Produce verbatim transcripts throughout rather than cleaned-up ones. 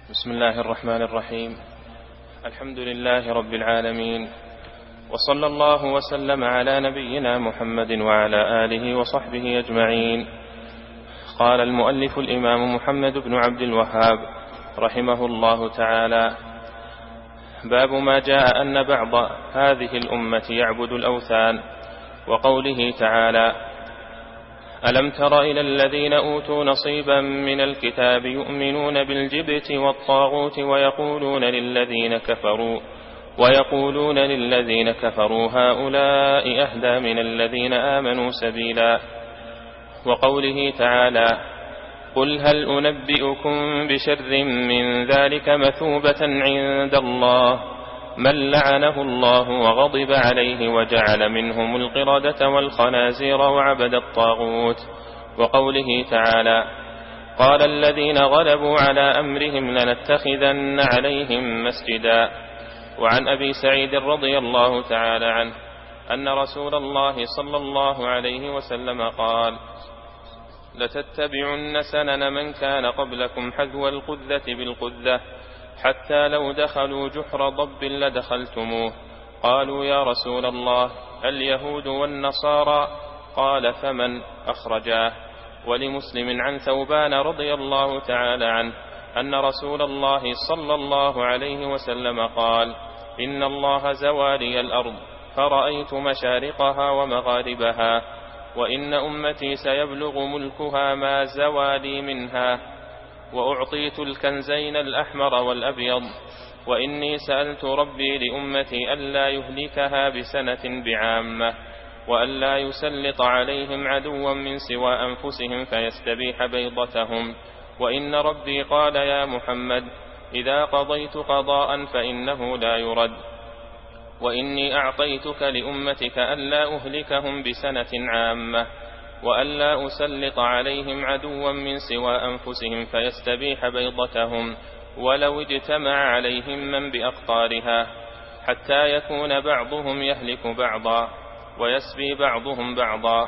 بسم الله الرحمن الرحيم. الحمد لله رب العالمين، وصلى الله وسلم على نبينا محمد وعلى آله وصحبه أجمعين. قال المؤلف الإمام محمد بن عبد الوهاب رحمه الله تعالى: باب ما جاء أن بعض هذه الأمة يعبد الأوثان، وقوله تعالى: ألم تر إلى الذين أوتوا نصيبا من الكتاب يؤمنون بالجبت والطاغوت ويقولون للذين كفروا ويقولون للذين كفروا هؤلاء أهدى من الذين آمنوا سبيلا. وقوله تعالى: قل هل أنبئكم بشر من ذلك مثوبة عند الله من لعنه الله وغضب عليه وجعل منهم القردة والخنازير وعبد الطاغوت. وقوله تعالى: قال الذين غلبوا على أمرهم لنتخذن عليهم مسجدا. وعن أبي سعيد رضي الله تعالى عنه أن رسول الله صلى الله عليه وسلم قال: لتتبعن سنن من كان قبلكم حذو القذة بالقذة حتى لو دخلوا جحر ضب لدخلتموه. قالوا: يا رسول الله اليهود والنصارى؟ قال: فمن؟ أخرجاه. ولمسلم عن ثوبان رضي الله تعالى عنه أن رسول الله صلى الله عليه وسلم قال: إن الله زوالي الأرض فرأيت مشارقها ومغاربها، وإن أمتي سيبلغ ملكها ما زوالي منها، وأعطيت الكنزين الأحمر والأبيض، وإني سألت ربي لأمتي ألا يهلكها بسنة بعامة، وألا يسلط عليهم عدوا من سوى أنفسهم فيستبيح بيضتهم، وإن ربي قال: يا محمد إذا قضيت قضاء فإنه لا يرد، وإني أعطيتك لأمتك ألا أهلكهم بسنة عامة، وألا أسلط عليهم عدوا من سوى أنفسهم فيستبيح بيضتهم ولو اجتمع عليهم من بأقطارها، حتى يكون بعضهم يهلك بعضا ويسبي بعضهم بعضا.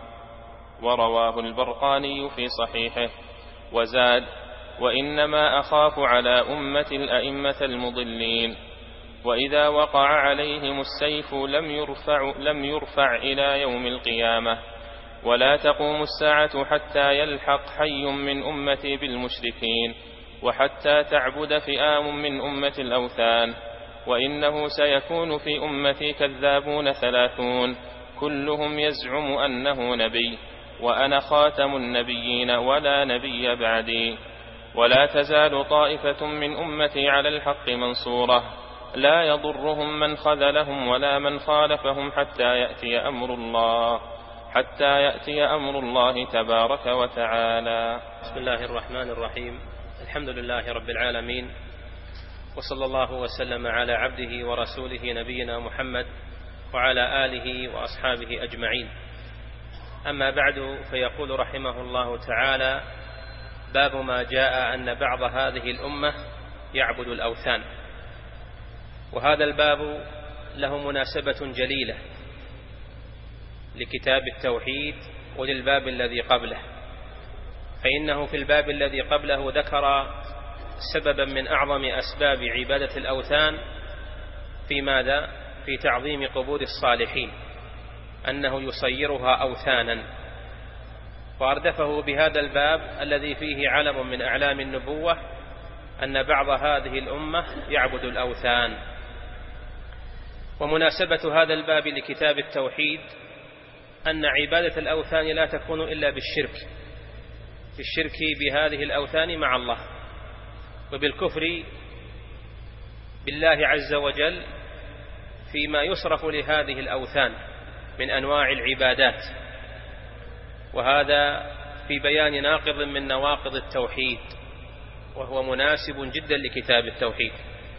ورواه البرقاني في صحيحه. وزاد: وإنما أخاف على أمة الأئمة المضلين، وإذا وقع عليهم السيف لم يرفع, لم يرفع إلى يوم القيامة، ولا تقوم الساعة حتى يلحق حي من أمتي بالمشركين، وحتى تعبد فئام من أمة الأوثان. وإنه سيكون في أمتي كذابون ثلاثون كلهم يزعم أنه نبي، وأنا خاتم النبيين ولا نبي بعدي، ولا تزال طائفة من أمتي على الحق منصورة لا يضرهم من خذلهم ولا من خالفهم حتى يأتي أمر الله حتى يأتي أمر الله تبارك وتعالى. بسم الله الرحمن الرحيم. الحمد لله رب العالمين، وصلى الله وسلم على عبده ورسوله نبينا محمد وعلى آله وأصحابه أجمعين. أما بعد، فيقول رحمه الله تعالى: باب ما جاء أن بعض هذه الأمة يعبد الأوثان. وهذا الباب له مناسبة جليلة لكتاب التوحيد وللباب الذي قبله، فإنه في الباب الذي قبله ذكر سببا من أعظم أسباب عبادة الأوثان في ماذا؟ في تعظيم قبور الصالحين، أنه يصيرها أوثانا، وأردفه بهذا الباب الذي فيه علم من أعلام النبوة أن بعض هذه الأمة يعبد الأوثان. ومناسبة هذا الباب لكتاب التوحيد أن عبادة الأوثان لا تكون إلا بالشرك، بالشرك بهذه الأوثان مع الله، وبالكفر بالله عز وجل فيما يصرف لهذه الأوثان من أنواع العبادات، وهذا في بيان ناقض من نواقض التوحيد، وهو مناسب جدا لكتاب التوحيد.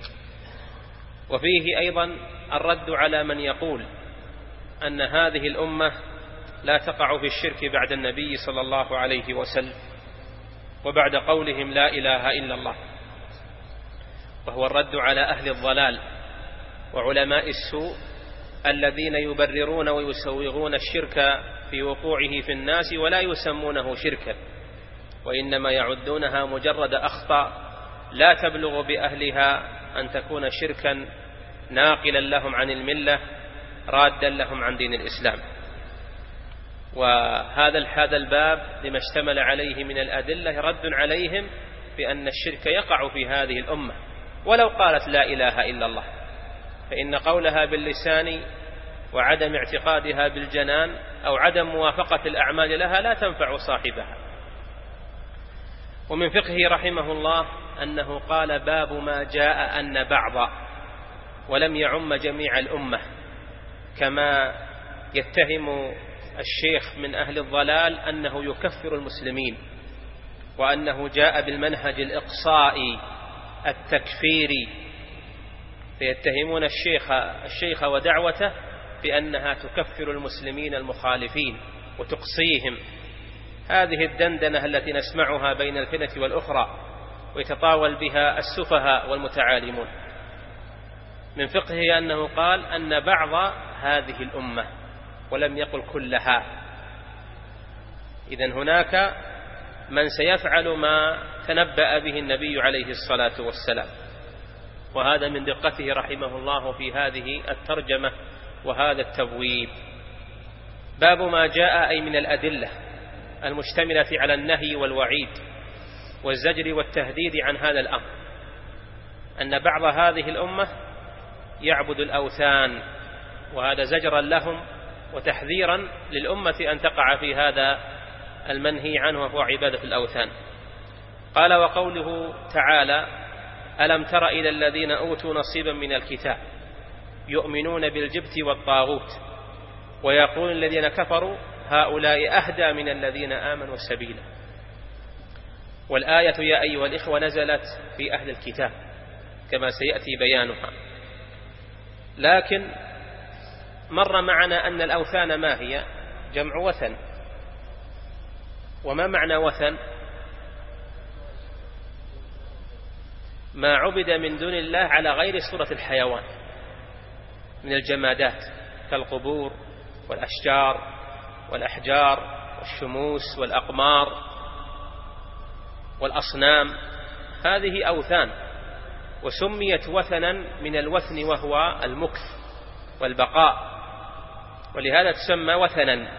وفيه أيضا الرد على من يقول أن هذه الأمة لا تقع في الشرك بعد النبي صلى الله عليه وسلم وبعد قولهم لا إله إلا الله، وهو الرد على أهل الضلال وعلماء السوء الذين يبررون ويسوغون الشرك في وقوعه في الناس ولا يسمونه شركا، وإنما يعدونها مجرد أخطاء لا تبلغ بأهلها أن تكون شركا ناقلا لهم عن الملة رادا لهم عن دين الإسلام. وهذا هذا الباب لما اشتمل عليه من الأدلة رد عليهم بأن الشرك يقع في هذه الأمة ولو قالت لا إله إلا الله، فإن قولها باللسان وعدم اعتقادها بالجنان أو عدم موافقة الأعمال لها لا تنفع صاحبها. ومن فقهه رحمه الله أنه قال باب ما جاء أن بعض، ولم يعم جميع الأمة، كما يتهم الشيخ من أهل الضلال أنه يكفر المسلمين، وأنه جاء بالمنهج الإقصائي التكفيري، فيتهمون الشيخ, الشيخ ودعوته بأنها تكفر المسلمين المخالفين وتقصيهم. هذه الدندنة التي نسمعها بين الفئة والأخرى ويتطاول بها السفهاء والمتعالمون. من فقهه أنه قال أن بعض هذه الأمة ولم يقل كلها. إذن هناك من سيفعل ما تنبأ به النبي عليه الصلاة والسلام، وهذا من دقته رحمه الله في هذه الترجمة وهذا التبويب. باب ما جاء أي من الأدلة المشتملة على النهي والوعيد والزجر والتهديد عن هذا الأمر، أن بعض هذه الأمة يعبد الأوثان، وهذا زجرا لهم وتحذيرا للأمة أن تقع في هذا المنهي عنه وهو عبادة الأوثان. قال وقوله تعالى ألم تر إلى الذين أوتوا نصيبا من الكتاب يؤمنون بالجبت والطاغوت ويقول الذين كفروا هؤلاء أهدى من الذين آمنوا سبيلا. والآية يا أيها الإخوة نزلت في أهل الكتاب كما سيأتي بيانها، لكن مر معنا أن الأوثان ما هي؟ جمع وثن. وما معنى وثن؟ ما عبد من دون الله على غير صورة الحيوان من الجمادات كالقبور والأشجار والأحجار والشموس والأقمار والأصنام، هذه أوثان، وسميت وثنا من الوثن وهو المكث والبقاء، ولهذا تسمى وثنا.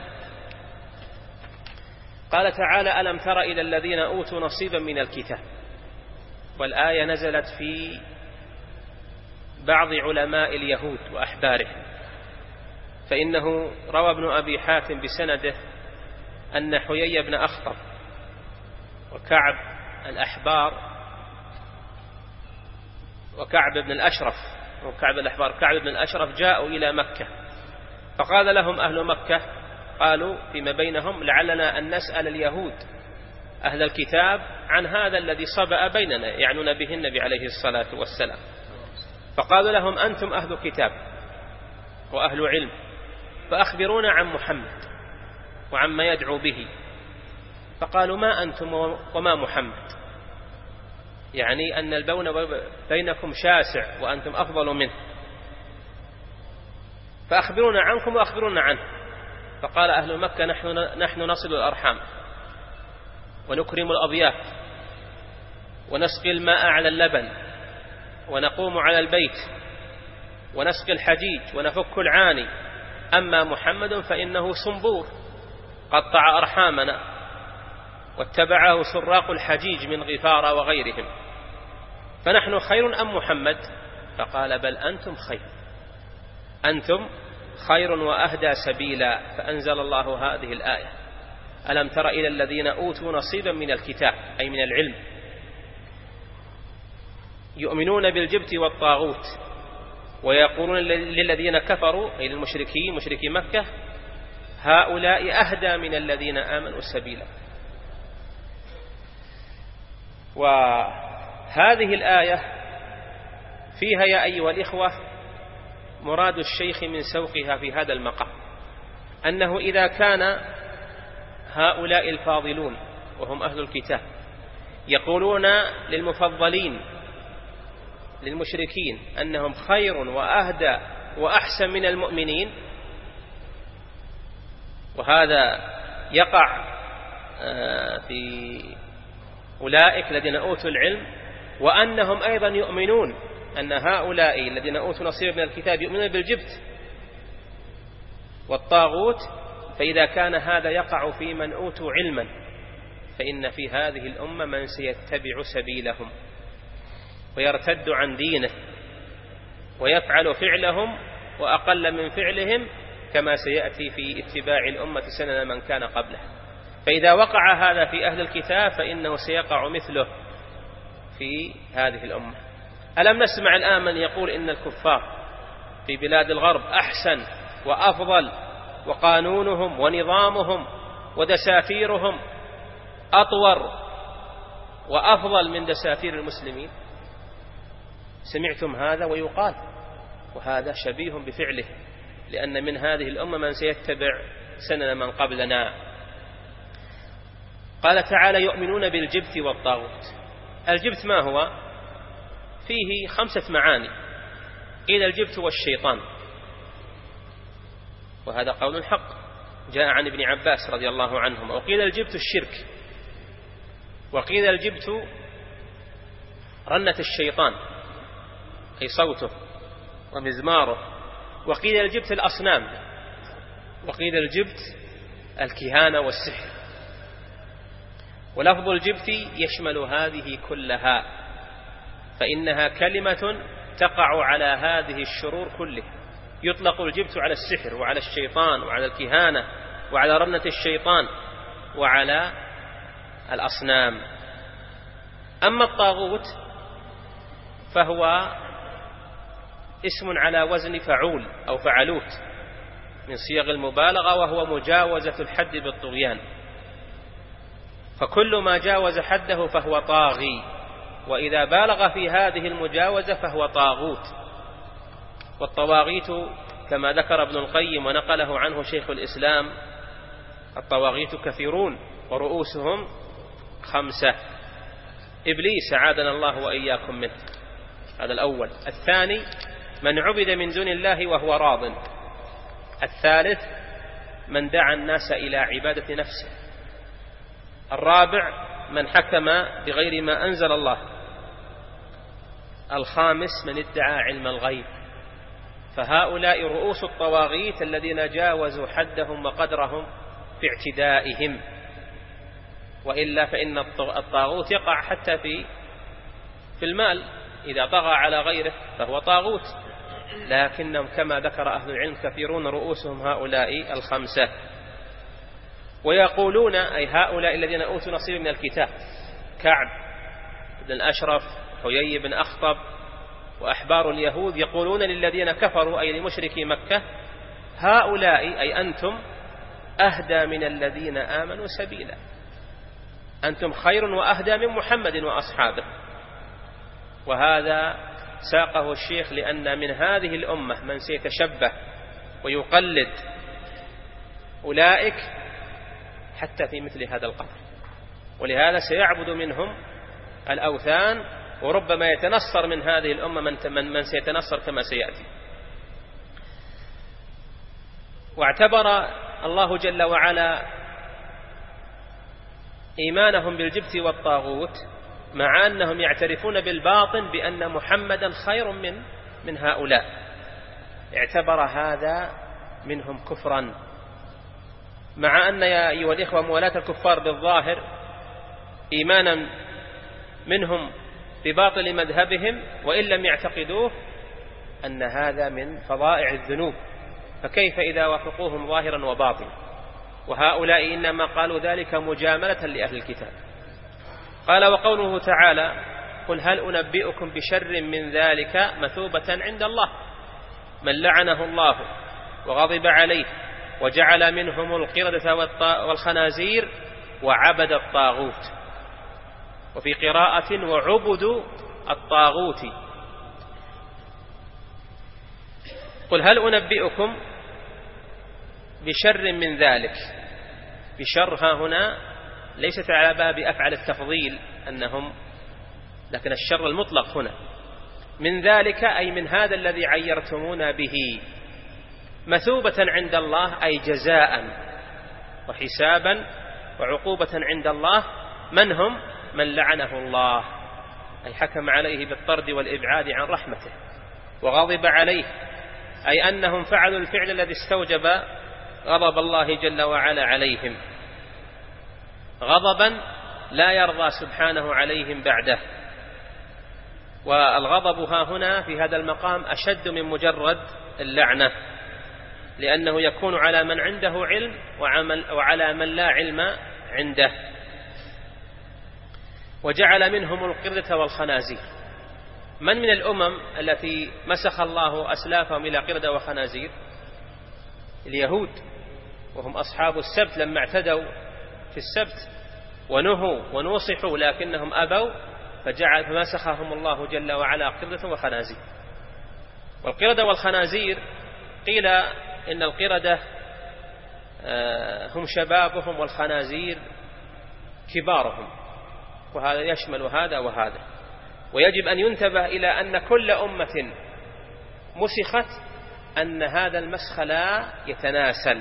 قال تعالى ألم تر إلى الذين أوتوا نصيبا من الكتاب، والآية نزلت في بعض علماء اليهود وأحبارهم، فإنه روى ابن أبي حاتم بسنده أن حيي بن أخطب وكعب الأحبار وكعب بن الأشرف وكعب الأحبار كعب بن الأشرف جاءوا إلى مكة، فقال لهم أهل مكة، قالوا فيما بينهم لعلنا أن نسأل اليهود أهل الكتاب عن هذا الذي صبأ بيننا، يعنون به النبي عليه الصلاة والسلام. فقالوا لهم أنتم أهل كتاب وأهل علم، فأخبرونا عن محمد وعما يدعو به. فقالوا ما أنتم وما محمد، يعني أن البون بينكم شاسع وأنتم أفضل منه، فأخبرونا عنكم وأخبرونا عنه. فقال أهل مكة نحن, نحن نصل الأرحام ونكرم الأضياف ونسقي الماء على اللبن ونقوم على البيت ونسقي الحجيج ونفك العاني، أما محمد فإنه صنبور قطع أرحامنا واتبعه سراق الحجيج من غفار وغيرهم، فنحن خير أم محمد؟ فقال بل أنتم خير، أنتم خير وأهدى سبيلا. فأنزل الله هذه الآية ألم تر إلى الذين أوتوا نصيبا من الكتاب أي من العلم يؤمنون بالجبت والطاغوت ويقولون للذين كفروا أي للمشركين مشركي مكة هؤلاء أهدى من الذين آمنوا سبيلا. وهذه الآية فيها يا أيها الإخوة مراد الشيخ من سوقها في هذا المقام، أنه إذا كان هؤلاء الفاضلون وهم أهل الكتاب يقولون للمفضلين للمشركين أنهم خير وأهدى وأحسن من المؤمنين، وهذا يقع في أولئك الذين أوتوا العلم وأنهم أيضا يؤمنون أن هؤلاء الذين أوتوا نصيبا من الكتاب يؤمنون بالجبت والطاغوت. فإذا كان هذا يقع في من أوتوا علما فإن في هذه الأمة من سيتبع سبيلهم ويرتد عن دينه ويفعل فعلهم وأقل من فعلهم، كما سيأتي في اتباع الأمة سنن من كان قبله. فإذا وقع هذا في أهل الكتاب فإنه سيقع مثله في هذه الأمة. ألم نسمع الآن من يقول إن الكفار في بلاد الغرب أحسن وأفضل وقانونهم ونظامهم ودساتيرهم أطور وأفضل من دساتير المسلمين؟ سمعتم هذا ويقال، وهذا شبيه بفعله، لأن من هذه الأمة من سيتبع سنن من قبلنا. قال تعالى يؤمنون بالجبت والطاغوت. الجبت ما هو؟ فيه خمسة معاني. قيل الجبت والشيطان، وهذا قول حق جاء عن ابن عباس رضي الله عنهم. وقيل الجبت الشرك، وقيل الجبت رنة الشيطان أي صوته ومزماره، وقيل الجبت الأصنام، وقيل الجبت الكهانة والسحر. ولفظ الجبت يشمل هذه كلها، فإنها كلمة تقع على هذه الشرور كلها. يطلق الجبت على السحر وعلى الشيطان وعلى الكهانة وعلى رنة الشيطان وعلى الأصنام. أما الطاغوت فهو اسم على وزن فعول أو فعلوت من صيغ المبالغة، وهو مجاوزة الحد بالطغيان. فكل ما جاوز حده فهو طاغي، وإذا بالغ في هذه المجاوزة فهو طاغوت. والطواغيت كما ذكر ابن القيم ونقله عنه شيخ الإسلام الطواغيت كثيرون ورؤوسهم خمسة. إبليس عاذنا الله وإياكم منه، هذا الأول. الثاني من عبد من دون الله وهو راض. الثالث من دعا الناس إلى عبادة نفسه. الرابع من حكم بغير ما أنزل الله. الخامس من ادعى علم الغيب. فهؤلاء رؤوس الطواغيت الذين جاوزوا حدهم وقدرهم في اعتدائهم. وإلا فإن الطاغوت يقع حتى في في المال، إذا طغى على غيره فهو طاغوت. لكنهم كما ذكر أهل العلم كثيرون رؤوسهم هؤلاء الخمسة. ويقولون أي هؤلاء الذين أوتوا نصيب من الكتاب كعب بن الأشرف حيي بن أخطب وأحبار اليهود يقولون للذين كفروا أي لمشركي مكة هؤلاء أي أنتم أهدى من الذين آمنوا سبيلا، أنتم خير وأهدى من محمد وأصحابه. وهذا ساقه الشيخ لأن من هذه الأمة من سيتشبه ويقلد أولئك حتى في مثل هذا القبر، ولهذا سيعبد منهم الأوثان، وربما يتنصر من هذه الأمة من, من سيتنصر كما سيأتي. واعتبر الله جل وعلا إيمانهم بالجبت والطاغوت مع أنهم يعترفون بالباطن بأن محمدا خير من من هؤلاء، اعتبر هذا منهم كفرا، مع أن يا أيها الإخوة موالاة الكفار بالظاهر إيمانا منهم بباطل مذهبهم وإن لم يعتقدوه أن هذا من فظائع الذنوب، فكيف إذا وافقوهم ظاهرا وباطنا؟ وهؤلاء إنما قالوا ذلك مجاملة لأهل الكتاب. قال وقوله تعالى قل هل أنبئكم بشر من ذلك مثوبة عند الله من لعنه الله وغضب عليه وجعل منهم القردة والخنازير وعبد الطاغوت، وفي قراءة وعبدوا الطاغوت. قل هل أنبئكم بشر من ذلك. بشر ها هنا ليست على باب أفعل التفضيل أنهم، لكن الشر المطلق هنا من ذلك أي من هذا الذي عيرتمونا به، مثوبة عند الله أي جزاء وحسابا وعقوبة عند الله. من هم؟ من لعنه الله أي حكم عليه بالطرد والإبعاد عن رحمته، وغضب عليه أي أنهم فعلوا الفعل الذي استوجب غضب الله جل وعلا عليهم، غضبا لا يرضى سبحانه عليهم بعده. والغضب ها هنا في هذا المقام أشد من مجرد اللعنة، لأنه يكون على من عنده علم وعلى من لا علم عنده. وجعل منهم القردة والخنازير. من من الأمم التي مسخ الله أسلافهم إلى قردة وخنازير؟ اليهود، وهم أصحاب السبت لما اعتدوا في السبت ونهوا ونوصحوا لكنهم أبوا، فجعل فمسخهم الله جل وعلا قردة وخنازير. والقردة والخنازير قيل إن القردة هم شبابهم والخنازير كبارهم، وهذا يشمل هذا وهذا. ويجب أن ينتبه إلى أن كل أمة مسخت أن هذا المسخ لا يتناسل،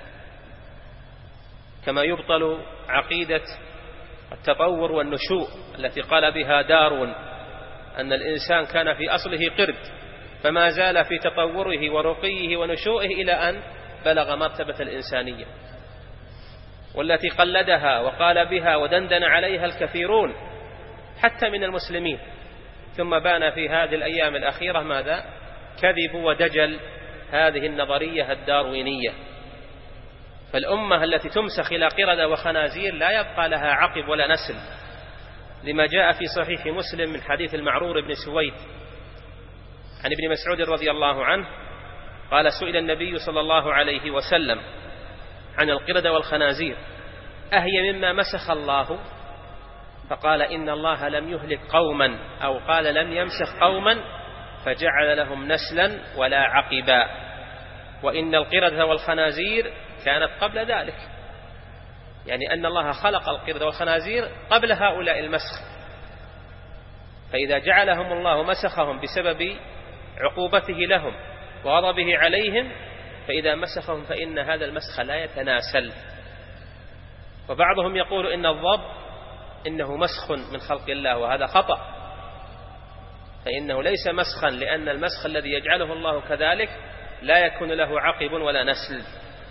كما يبطل عقيدة التطور والنشوء التي قال بها داروين أن الإنسان كان في أصله قرد، فما زال في تطوره ورقيه ونشوئه إلى أن بلغ مرتبة الإنسانية، والتي قلدها وقال بها ودندن عليها الكثيرون حتى من المسلمين. ثم بان في هذه الأيام الأخيرة ماذا؟ كذب ودجل هذه النظرية الداروينية. فالأمة التي تمسخ إلى قردة وخنازير لا يبقى لها عقب ولا نسل، لما جاء في صحيح مسلم من حديث المعرور بن سويد عن ابن مسعود رضي الله عنه قال: سئل النبي صلى الله عليه وسلم عن القردة والخنازير: أهي مما مسخ الله؟ فقال: إن الله لم يهلك قوما، أو قال لم يمسخ قوما فجعل لهم نسلا ولا عقبا، وإن القردة والخنازير كانت قبل ذلك، يعني أن الله خلق القردة والخنازير قبل هؤلاء المسخ، فإذا جعلهم الله مسخهم بسبب عقوبته لهم وغضبه عليهم، فإذا مسخهم فإن هذا المسخ لا يتناسل. وبعضهم يقول إن الضب إنه مسخ من خلق الله، وهذا خطأ، فإنه ليس مسخا، لأن المسخ الذي يجعله الله كذلك لا يكون له عقب ولا نسل.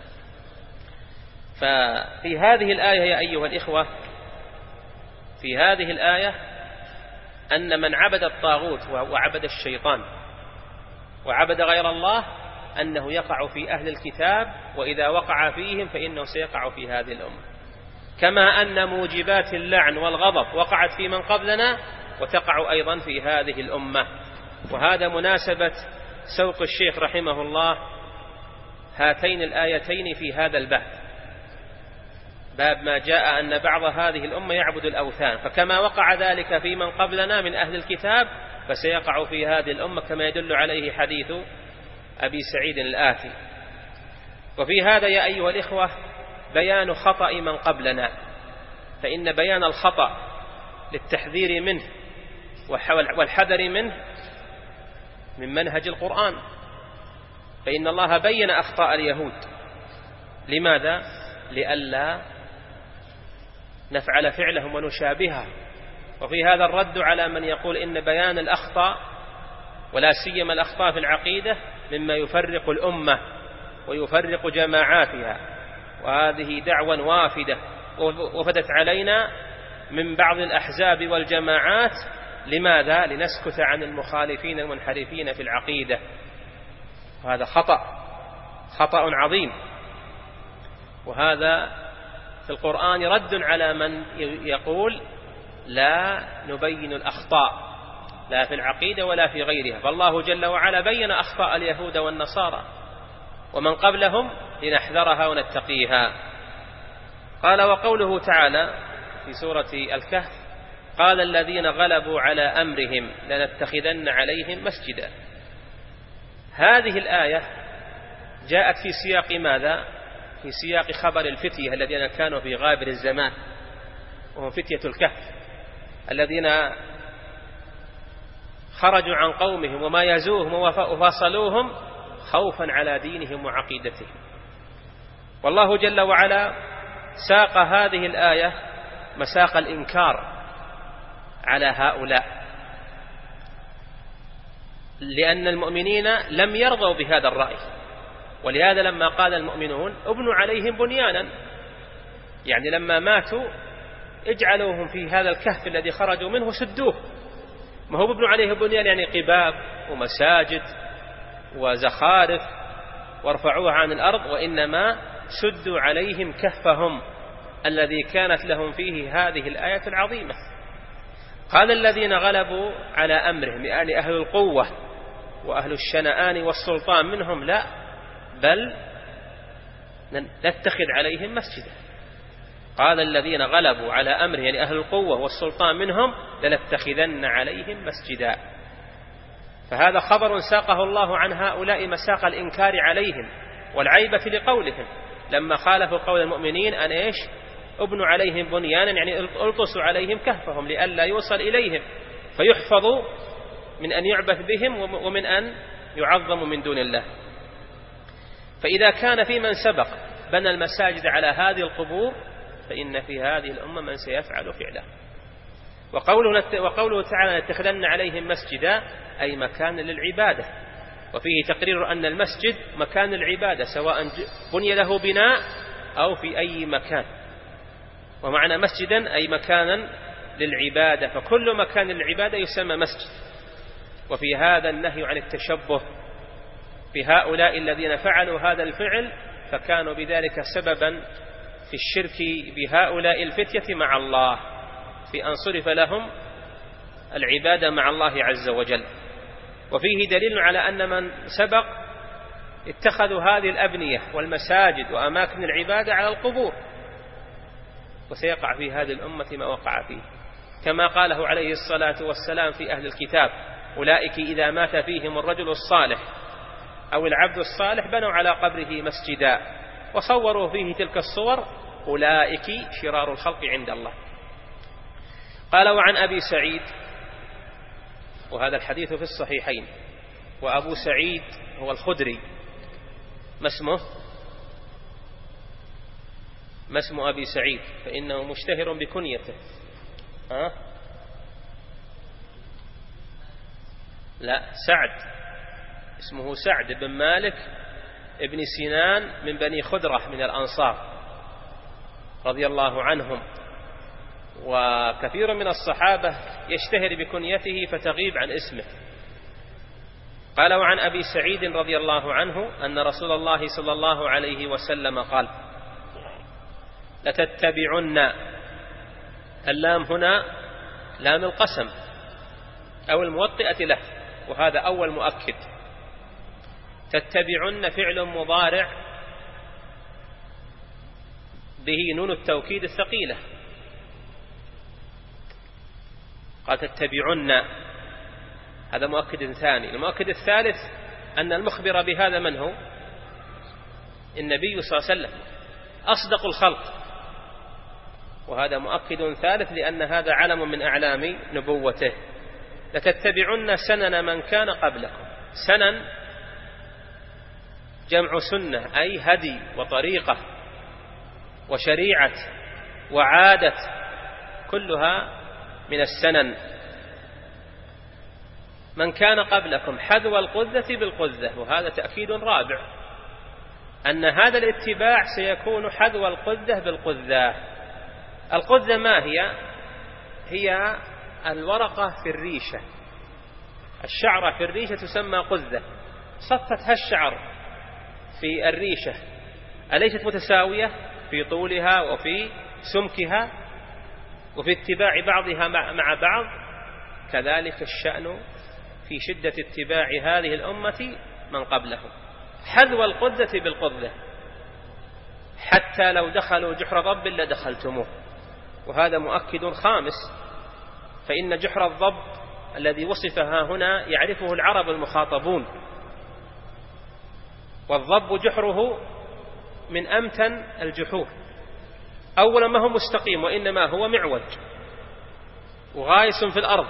ففي هذه الآية يا أيها الإخوة، في هذه الآية أن من عبد الطاغوت وعبد الشيطان وعبد غير الله أنه يقع في أهل الكتاب، وإذا وقع فيهم فإنه سيقع في هذه الأمة، كما أن موجبات اللعن والغضب وقعت في من قبلنا وتقع أيضا في هذه الأمة. وهذا مناسبة سوق الشيخ رحمه الله هاتين الآيتين في هذا الباب، باب ما جاء أن بعض هذه الأمة يعبد الأوثان، فكما وقع ذلك في من قبلنا من أهل الكتاب فسيقع في هذه الأمة، كما يدل عليه حديث أبي سعيد الآتي. وفي هذا يا أيها الإخوة بيان خطأ من قبلنا، فإن بيان الخطأ للتحذير منه والحذر منه من منهج القرآن، فإن الله بين أخطاء اليهود. لماذا؟ لئلا نفعل فعلهم ونشابهه. وفي هذا الرد على من يقول إن بيان الأخطاء ولا سيما الأخطاء في العقيدة مما يفرق الأمة ويفرق جماعاتها، وهذه دعوة وافدة وفدت علينا من بعض الأحزاب والجماعات. لماذا؟ لنسكت عن المخالفين المنحرفين في العقيدة، وهذا خطأ خطأ عظيم. وهذا في القرآن رد على من يقول لا نبين الأخطاء لا في العقيدة ولا في غيرها، فالله جل وعلا بين أخطاء اليهود والنصارى ومن قبلهم لنحذرها ونتقيها. قال: وقوله تعالى في سورة الكهف: قال الذين غلبوا على أمرهم لنتخذن عليهم مسجدا. هذه الآية جاءت في سياق ماذا؟ في سياق خبر الفتية الذين كانوا في غابر الزمان، وهم فتية الكهف الذين خرجوا عن قومهم وما يزوهم وفصلوهم خوفا على دينهم وعقيدتهم. والله جل وعلا ساق هذه الآية مساق الإنكار على هؤلاء لأن المؤمنين لم يرضوا بهذا الرأي، ولهذا لما قال المؤمنون ابنوا عليهم بنيانا، يعني لما ماتوا اجعلوهم في هذا الكهف الذي خرجوا منه سدوه. ما هو ابنوا عليه بنيان يعني قباب ومساجد وزخارف وارفعوها عن الأرض، وإنما سدوا عليهم كهفهم الذي كانت لهم فيه هذه الآية العظيمة. قال الذين غلبوا على أمرهم، يعني أهل القوة وأهل الشنآن والسلطان منهم، لا بل نتخذ عليهم مسجدا. قال الذين غلبوا على أمرهم يعني أهل القوة والسلطان منهم لنتخذن عليهم مسجدا. فهذا خبر ساقه الله عن هؤلاء مساق الإنكار عليهم والعيبة لقولهم لما خالفوا قول المؤمنين أن إيش ابنوا عليهم بنيانا، يعني الطسوا عليهم كهفهم لئلا يوصل إليهم فيحفظوا من أن يعبث بهم ومن أن يعظموا من دون الله. فإذا كان في من سبق بنى المساجد على هذه القبور فإن في هذه الأمة من سيفعل فعله. وقوله, وقوله تعالى نتخذن عليهم مسجدا أي مكان للعبادة، وفيه تقرير أن المسجد مكان العبادة سواء بني له بناء أو في أي مكان، ومعنى مسجدا أي مكانا للعبادة، فكل مكان للعبادة يسمى مسجد. وفي هذا النهي عن التشبه بهؤلاء الذين فعلوا هذا الفعل، فكانوا بذلك سببا في الشرك بهؤلاء الفتية مع الله، في أن صرف لهم العبادة مع الله عز وجل. وفيه دليل على أن من سبق اتخذوا هذه الأبنية والمساجد وأماكن العبادة على القبور، وسيقع في هذه الأمة ما وقع فيه، كما قاله عليه الصلاة والسلام في أهل الكتاب أولئك إذا مات فيهم الرجل الصالح أو العبد الصالح بنوا على قبره مسجدا وصوروا فيه تلك الصور أولئك شرار الخلق عند الله. قال وعن أبي سعيد، وهذا الحديث في الصحيحين، وأبو سعيد هو الخدري، ما اسمه؟ ما اسم أبي سعيد؟ فإنه مشتهر بكنيته. ها؟ لا، سعد، اسمه سعد بن مالك ابن سنان من بني خدرة من الأنصار رضي الله عنهم، وكثير من الصحابة يشتهر بكنيته فتغيب عن اسمه. قال وعن أبي سعيد رضي الله عنه أن رسول الله صلى الله عليه وسلم قال لتتبعن، اللام هنا لام القسم أو الموطئة له، وهذا أول مؤكد. تتبعن فعل مضارع به نون التوكيد الثقيلة، قال تتبعن، هذا مؤكد ثاني. المؤكد الثالث أن المخبر بهذا من هو؟ النبي صلى الله عليه وسلم أصدق الخلق، وهذا مؤكد ثالث لأن هذا علم من أعلام نبوته. لتتبعن سنن من كان قبلكم، سنن جمع سنة أي هدي وطريقة وشريعة وعادة، كلها من السنن. من كان قبلكم حذو القذة بالقذة، وهذا تأكيد رابع أن هذا الاتباع سيكون حذو القذة بالقذة. القذة ما هي؟ هي الورقة في الريشة، الشعرة في الريشة تسمى قذة. صفتها الشعر في الريشة أليست متساوية في طولها وفي سمكها وفي اتباع بعضها مع بعض؟ كذلك الشأن في شدة اتباع هذه الأمة من قبلهم، حذو القذة بالقذة، حتى لو دخلوا جحر ضب لدخلتموه. وهذا مؤكد خامس، فإن جحر الضب الذي وصفها هنا يعرفه العرب المخاطبون، والضب جحره من أمتن الجحور. أولا ما هو مستقيم وإنما هو معوج وغايس في الأرض،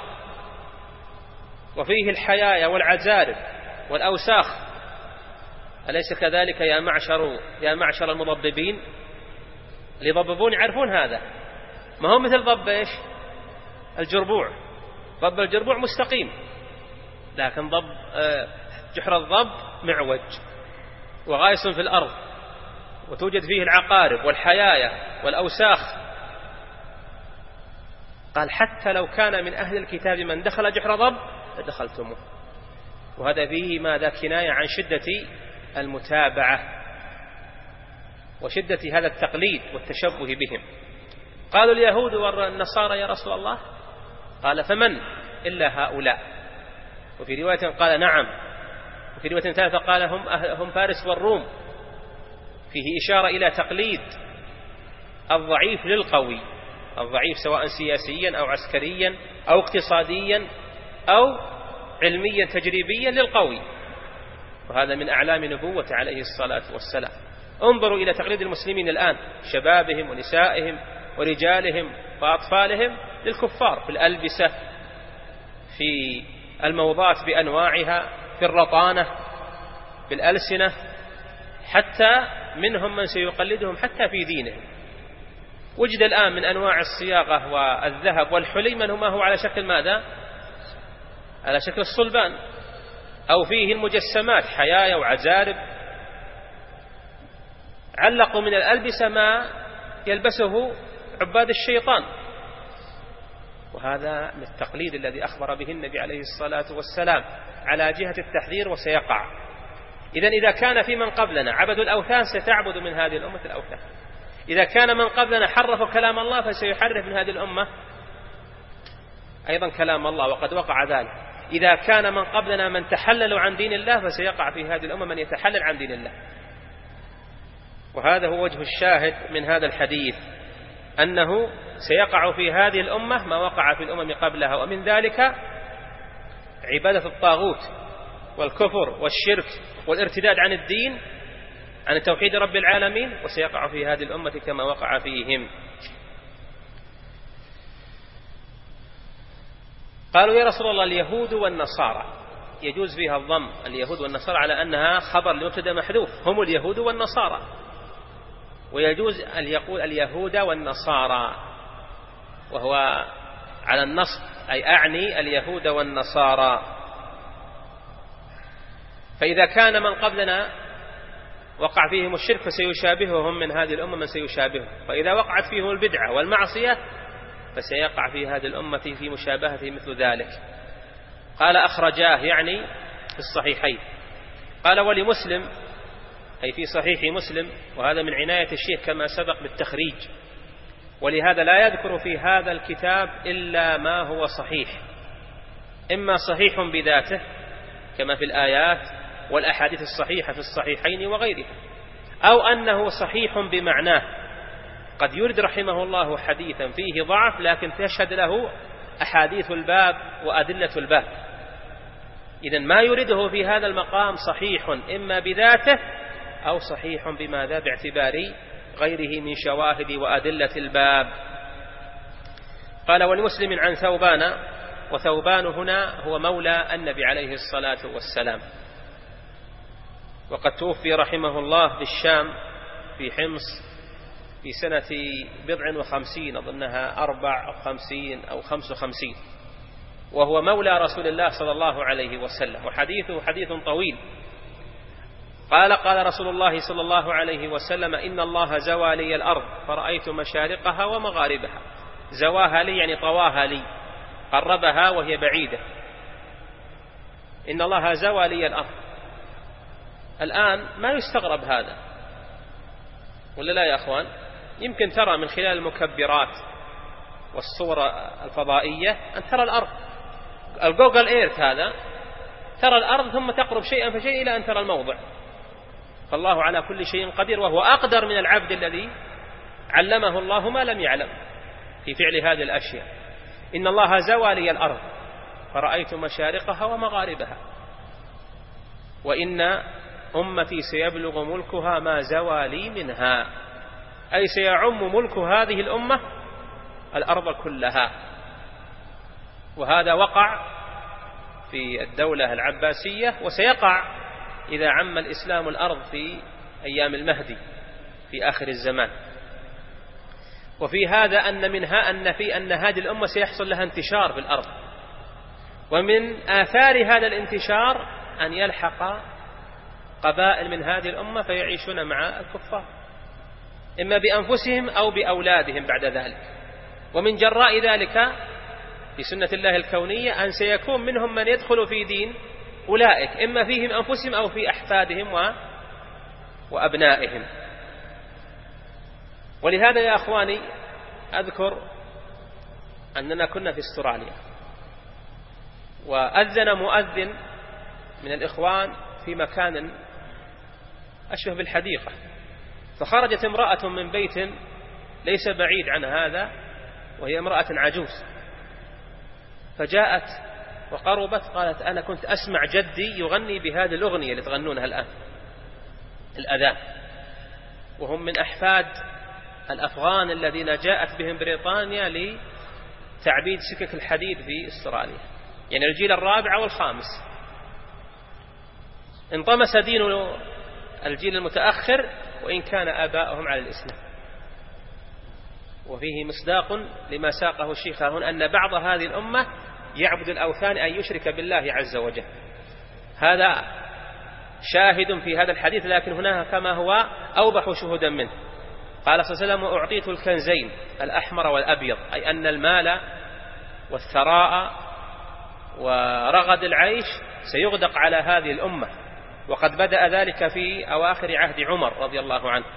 وفيه الحيايا والعزارب والأوساخ. أليس كذلك يا معشر يا معشر المضببين؟ اللي يضببون يعرفون هذا، ما هو مثل ضب إيش؟ الجربوع. ضب الجربوع مستقيم لكن ضب جحر الضب معوج وغائص في الأرض وتوجد فيه العقارب والحيايا والأوساخ. قال حتى لو كان من أهل الكتاب من دخل جحر ضب لدخلتموه. وهذا فيه ماذا؟ كناية عن شدة المتابعة وشدة هذا التقليد والتشبه بهم. قالوا اليهود والنصارى يا رسول الله، قال فمن إلا هؤلاء. وفي رواية قال نعم، وفي رواية ثالثة قال هم, هم فارس والروم، فيه إشارة إلى تقليد الضعيف للقوي، الضعيف سواء سياسيا أو عسكريا أو اقتصاديا أو علميا تجريبيا للقوي. وهذا من أعلام نبوة عليه الصلاة والسلام. انظروا إلى تقليد المسلمين الآن، شبابهم ونسائهم ورجالهم وأطفالهم للكفار في الألبسة، في الموضات بأنواعها، في الرطانة، بالألسنة، حتى منهم من سيقلدهم حتى في دينهم. وجد الآن من أنواع الصياغة والذهب والحلي من هما هو على شكل ماذا؟ على شكل الصلبان، أو فيه المجسمات حيايا وعزارب. علقوا من الألبسة ما يلبسه عباد الشيطان، وهذا من التقليد الذي أخبر به النبي عليه الصلاة والسلام على جهة التحذير وسيقع. إذن إذا كان في من قبلنا عبدوا الأوثان ستعبد من هذه الأمة الأوثان. إذا كان من قبلنا حرفوا كلام الله فسيحرف من هذه الأمة أيضا كلام الله، وقد وقع ذلك. إذا كان من قبلنا من تحللوا عن دين الله فسيقع في هذه الأمة من يتحلل عن دين الله. وهذا هو وجه الشاهد من هذا الحديث، أنه سيقع في هذه الأمة ما وقع في الأمم قبلها، ومن ذلك عبادة الطاغوت والكفر والشرك والارتداد عن الدين، عن توحيد رب العالمين، وسيقع في هذه الأمة كما وقع فيهم. قالوا يا رسول الله اليهود والنصارى، يجوز فيها الضم اليهود والنصارى على أنها خبر لمبتدأ محذوف، هم اليهود والنصارى، ويجوز أن يقول اليهود والنصارى وهو على النصب، أي أعني اليهود والنصارى. فإذا كان من قبلنا وقع فيهم الشرك فسيشابههم من هذه الأمة من سيشابههم، فإذا وقعت فيهم البدعة والمعصية فسيقع في هذه الأمة في مشابهته مثل ذلك. قال أخرجاه يعني في الصحيحين. قال ولمسلم أي في صحيح مسلم، وهذا من عناية الشيخ كما سبق بالتخريج، ولهذا لا يذكر في هذا الكتاب إلا ما هو صحيح، إما صحيح بذاته كما في الآيات والأحاديث الصحيحة في الصحيحين وغيرها، أو أنه صحيح بمعناه. قد يرد رحمه الله حديثا فيه ضعف لكن تشهد له أحاديث الباب وأدلة الباب. إذن ما يريده في هذا المقام صحيح إما بذاته أو صحيح بماذا؟ باعتبار غيره من شواهد وأدلة الباب. قال ولمسلم عن ثوبان، وثوبان هنا هو مولى النبي عليه الصلاة والسلام، وقد توفي رحمه الله بالشام في حمص في سنة بضع وخمسين، أظنها أربع أو خمسين أو خمس وخمسين، وهو مولى رسول الله صلى الله عليه وسلم، وحديثه حديث طويل. قال قال رسول الله صلى الله عليه وسلم إن الله زوى لي الأرض فرأيت مشارقها ومغاربها. زواها لي يعني طواها لي، قربها وهي بعيدة. إن الله زوى لي الأرض. الآن ما يستغرب هذا ولا لا يا أخوان؟ يمكن ترى من خلال المكبرات والصور الفضائية أن ترى الأرض، الجوجل إيرث هذا، ترى الأرض ثم تقرب شيئا فشيء إلى أن ترى الموضع. فالله على كل شيء قدير، وهو أقدر من العبد الذي علمه الله ما لم يعلم في فعل هذه الأشياء. إن الله زوى لي الأرض فرأيت مشارقها ومغاربها، وإن أمتي سيبلغ ملكها ما زوى لي منها، أي سيعم ملك هذه الأمة الأرض كلها. وهذا وقع في الدولة العباسية، وسيقع إذا عم الإسلام الأرض في أيام المهدي في آخر الزمان. وفي هذا أن منها أن في أن هذه الأمة سيحصل لها انتشار في الأرض، ومن آثار هذا الانتشار أن يلحق قبائل من هذه الأمة فيعيشون مع الكفار إما بأنفسهم أو بأولادهم بعد ذلك. ومن جراء ذلك في سنة الله الكونية أن سيكون منهم من يدخل في دين أولئك إما فيهم أنفسهم أو في أحفادهم و... وأبنائهم. ولهذا يا أخواني أذكر أننا كنا في استراليا، وأذن مؤذن من الإخوان في مكان أشبه بالحديقة، فخرجت امرأة من بيت ليس بعيد عن هذا وهي امرأة عجوز، فجاءت وقربت قالت أنا كنت أسمع جدي يغني بهذه الأغنية اللي تغنونها الآن، الأذان، وهم من أحفاد الأفغان الذين جاءت بهم بريطانيا لتعبيد سكك الحديد في استراليا، يعني الجيل الرابع والخامس. انطمس دين الجيل المتأخر وإن كان آباؤهم على الإسلام. وفيه مصداق لما ساقه الشيخ هنا أن بعض هذه الأمة يعبد الأوثان أن يشرك بالله عز وجل، هذا شاهد في هذا الحديث، لكن هناك كما هو أوضح شهودا منه. قال صلى الله عليه وسلم وأعطيت الكنزين الأحمر والأبيض، أي أن المال والثراء ورغد العيش سيغدق على هذه الأمة، وقد بدأ ذلك في أواخر عهد عمر رضي الله عنه.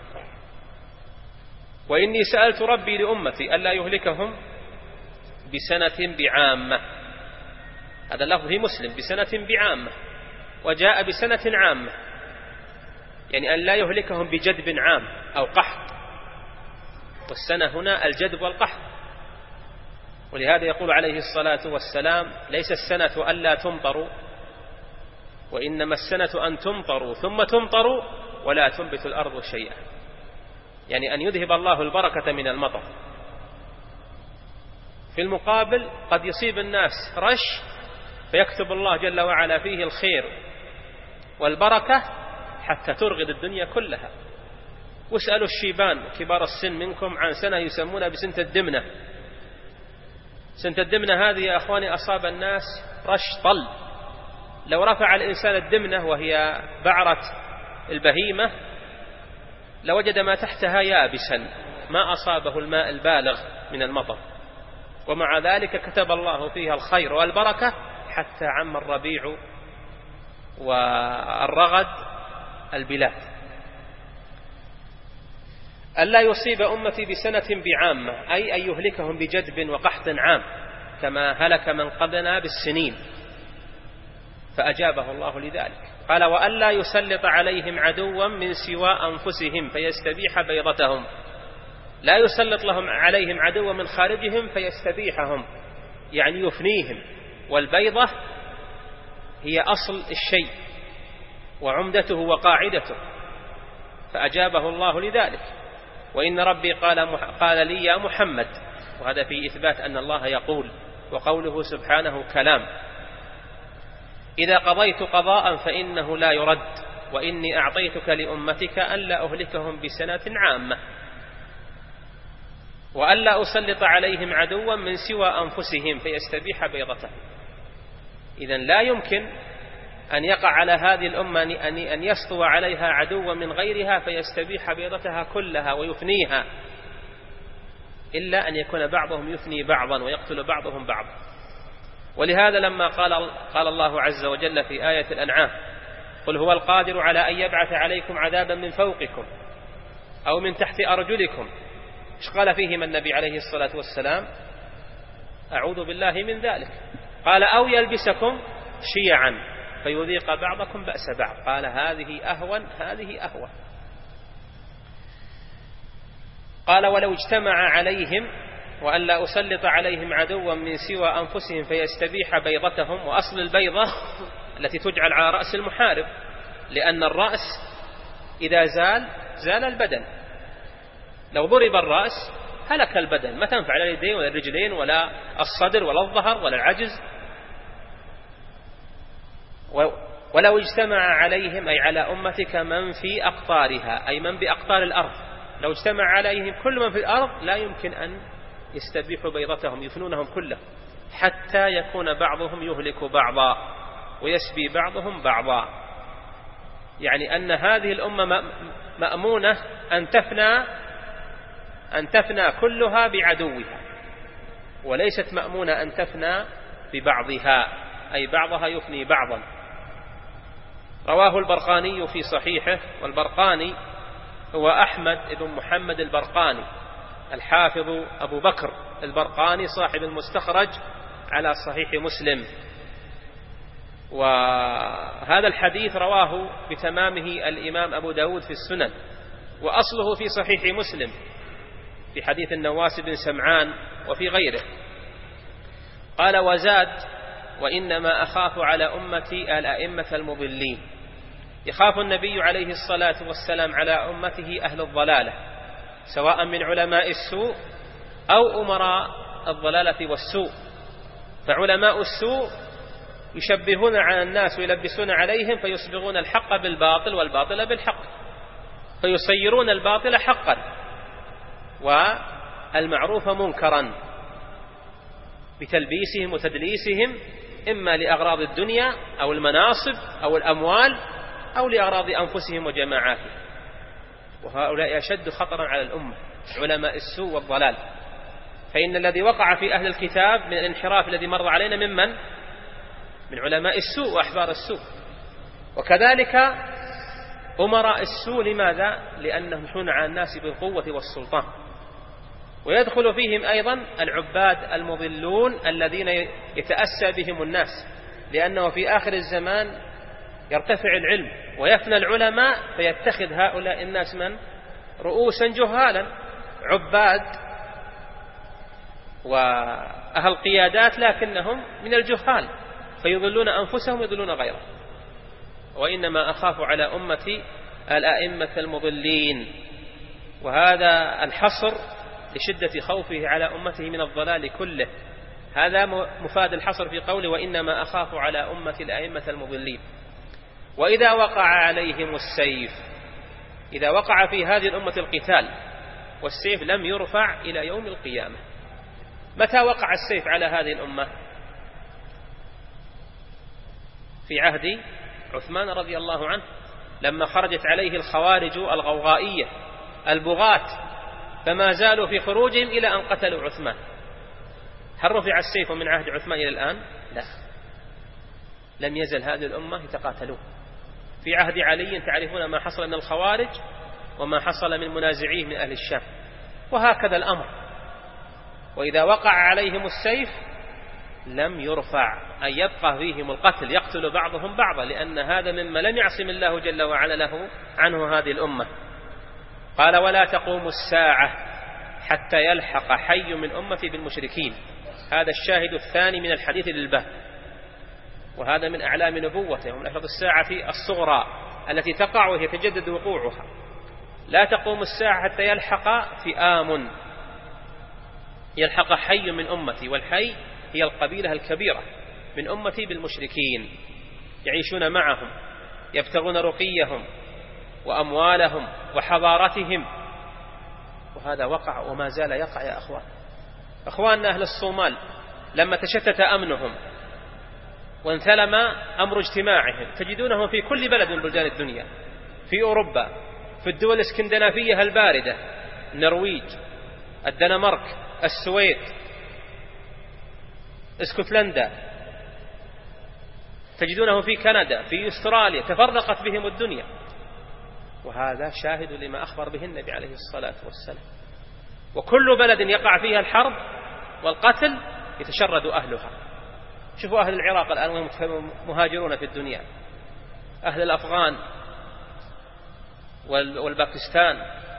وإني سألت ربي لأمتي ألا يهلكهم بسنة بعامة، هذا اللفظ في مسلم بسنة بعامة، وجاء بسنة عامة، يعني أن لا يهلكهم بجدب عام أو قحط، والسنة هنا الجدب والقحط. ولهذا يقول عليه الصلاة والسلام ليس السنة ألا تمطروا، وإنما السنة أن تمطروا ثم تمطروا ولا تنبت الأرض شيئا، يعني أن يذهب الله البركة من المطر. في المقابل قد يصيب الناس رش فيكتب الله جل وعلا فيه الخير والبركة حتى ترغد الدنيا كلها. واسألوا الشيبان كبار السن منكم عن سنة يسمونها بسنة الدمنة. سنة الدمنة هذه يا أخواني أصاب الناس رش طل، لو رفع الإنسان الدمنة وهي بعرة البهيمة لوجد ما تحتها يابسا ما أصابه الماء البالغ من المطر، ومع ذلك كتب الله فيها الخير والبركة حتى عم الربيع والرغد البلاد. ألا يصيب أمتي بسنة بعامة، أي أن يهلكهم بجدب وقحط عام كما هلك من قبلنا بالسنين، فأجابه الله لذلك. قال وألا يسلط عليهم عدوا من سوى أنفسهم فيستبيح بيضتهم، لا يسلط لهم عليهم عدوا من خارجهم فيستبيحهم، يعني يفنيهم. والبيضة هي أصل الشيء وعمدته وقاعدته، فأجابه الله لذلك. وإن ربي قال, قال لي يا محمد، وهذا في إثبات أن الله يقول، وقوله سبحانه كلام. إذا قضيت قضاء فإنه لا يرد، وإني أعطيتك لأمتك ألا أهلكهم بسنة عامة، وألا أسلط عليهم عدوا من سوى أنفسهم فيستبيح بيضتهم. إذن لا يمكن أن يقع على هذه الأمة أن يسطو عليها عدوا من غيرها فيستبيح بيضتها كلها ويفنيها، إلا أن يكون بعضهم يفني بعضا ويقتل بعضهم بعضا. ولهذا لما قال, قال الله عز وجل في آية الأنعام قل هو القادر على أن يبعث عليكم عذابا من فوقكم أو من تحت أرجلكم، إيش قال فيهم النبي عليه الصلاة والسلام؟ أعوذ بالله من ذلك. قال أو يلبسكم شيعا فيذيق بعضكم بأس بعض، قال هذه أهون هذه أهون. قال ولو اجتمع عليهم وأن لا أسلط عليهم عدوا من سوى أنفسهم فيستبيح بيضتهم. وأصل البيضة التي تجعل على رأس المحارب، لأن الرأس إذا زال زال البدن، لو ضرب الرأس هلك البدن، ما تنفع لا اليدين ولا الرجلين ولا الصدر ولا الظهر ولا العجز. ولو اجتمع عليهم أي على أمتك من في أقطارها، أي من بأقطار الأرض، لو اجتمع عليهم كل من في الأرض لا يمكن أن يستبيحوا بيضتهم، يفنونهم كلهم حتى يكون بعضهم يهلك بعضا ويسبي بعضهم بعضا. يعني أن هذه الأمة مأمونة أن تفنى أن تفنى كلها بعدوها، وليست مأمونة أن تفنى ببعضها، أي بعضها يفني بعضا. رواه البرقاني في صحيحه، والبرقاني هو أحمد بن محمد البرقاني الحافظ أبو بكر البرقاني صاحب المستخرج على صحيح مسلم. وهذا الحديث رواه بتمامه الإمام أبو داود في السنن، وأصله في صحيح مسلم في حديث النواس بن سمعان وفي غيره. قال وزاد: وإنما أخاف على أمتي الأئمة المضلين. يخاف النبي عليه الصلاة والسلام على أمته أهل الضلالة، سواء من علماء السوء أو أمراء الضلالة والسوء. فعلماء السوء يشبهون على الناس ويلبسون عليهم فيصبغون الحق بالباطل والباطل بالحق، فيصيرون الباطل حقا والمعروف منكرا بتلبيسهم وتدليسهم، إما لأغراض الدنيا أو المناصب أو الأموال أو لأغراض أنفسهم وجماعاتهم. وهؤلاء أشد خطرا على الأمة، علماء السوء والضلال. فإن الذي وقع في أهل الكتاب من الانحراف الذي مر علينا ممن؟ من علماء السوء وأحبار السوء. وكذلك أمراء السوء. لماذا؟ لأنهم يحون على الناس بالقوة والسلطان. ويدخل فيهم أيضا العباد المضلون الذين يتأسى بهم الناس، لأنه في آخر الزمان يرتفع العلم ويفنى العلماء، فيتخذ هؤلاء الناس من؟ رؤوسا جهالا، عباد وأهل قيادات لكنهم من الجهال، فيضلون أنفسهم ويضلون غيرهم. وإنما أخاف على أمتي الأئمة المضلين. وهذا الحصر لشدة خوفه على أمته من الضلال كله. هذا مفاد الحصر في قوله: وإنما أخاف على أمتي الأئمة المضلين. وإذا وقع عليهم السيف، إذا وقع في هذه الأمة القتال والسيف لم يرفع إلى يوم القيامة. متى وقع السيف على هذه الأمة؟ في عهد عثمان رضي الله عنه، لما خرجت عليه الخوارج الغوغائية البغاة، فما زالوا في خروجهم إلى أن قتلوا عثمان. هل رفع السيف من عهد عثمان إلى الآن؟ لا، لم يزل هذه الأمة يتقاتلون. في عهد علي تعرفون ما حصل من الخوارج وما حصل من منازعيه من أهل الشام، وهكذا الأمر. وإذا وقع عليهم السيف لم يرفع، أي يبقى فيهم القتل، يقتل بعضهم بعضا، لأن هذا مما لم يعصم الله جل وعلا له عنه هذه الأمة. قال: ولا تقوم الساعة حتى يلحق حي من أمتي بالمشركين. هذا الشاهد الثاني من الحديث للباب، وهذا من أعلام نبوته ومن أشراط الساعة الصغرى التي تقع ويتجدد وقوعها. لا تقوم الساعة حتى يلحق فئام، يلحق حي من أمتي، والحي هي القبيلة الكبيرة من أمتي بالمشركين، يعيشون معهم، يبتغون رقيهم وأموالهم وحضارتهم. وهذا وقع وما زال يقع يا أخوان. أخواننا أهل الصومال لما تشتت أمنهم وانثلم أمر اجتماعهم، تجدونهم في كل بلد من بلدان الدنيا، في أوروبا، في الدول الاسكندنافية الباردة، النرويج، الدنمارك، السويد، اسكتلندا، تجدونهم في كندا، في أستراليا، تفرقت بهم الدنيا. وهذا شاهد لما أخبر به النبي عليه الصلاة والسلام. وكل بلد يقع فيها الحرب والقتل يتشرد أهلها. شوفوا أهل العراق الآن وهم مهاجرون في الدنيا، أهل الأفغان والباكستان.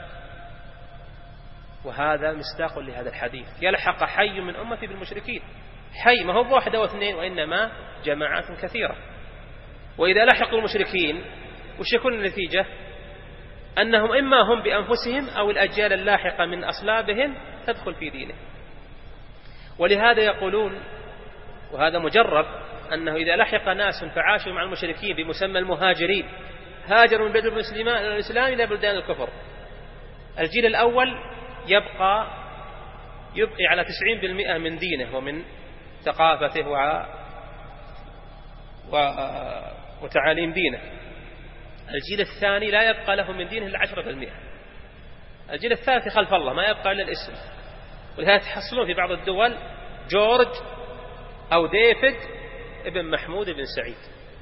وهذا مصداق لهذا الحديث: يلحق حي من أمتي بالمشركين. حي ما هو واحدة واثنين، وإنما جماعات كثيرة. وإذا لحقوا المشركين وش يكون النتيجة؟ أنهم إما هم بأنفسهم أو الأجيال اللاحقة من أصلابهم تدخل في دينه. ولهذا يقولون، وهذا مجرب، أنه إذا لحق ناس فعاشوا مع المشركين بمسمى المهاجرين، هاجروا من بلاد الإسلام إلى بلدان الكفر، الجيل الأول يبقى يبقي على تسعين بالمئة من دينه ومن ثقافته وتعاليم دينه. الجيل الثاني لا يبقى له من دينه إلا عشرة بالمئة. الجيل الثالث خلف الله ما يبقى إلا الاسم. ولهذا تحصلون في بعض الدول جورج أو ديفيد ابن محمود بن سعيد،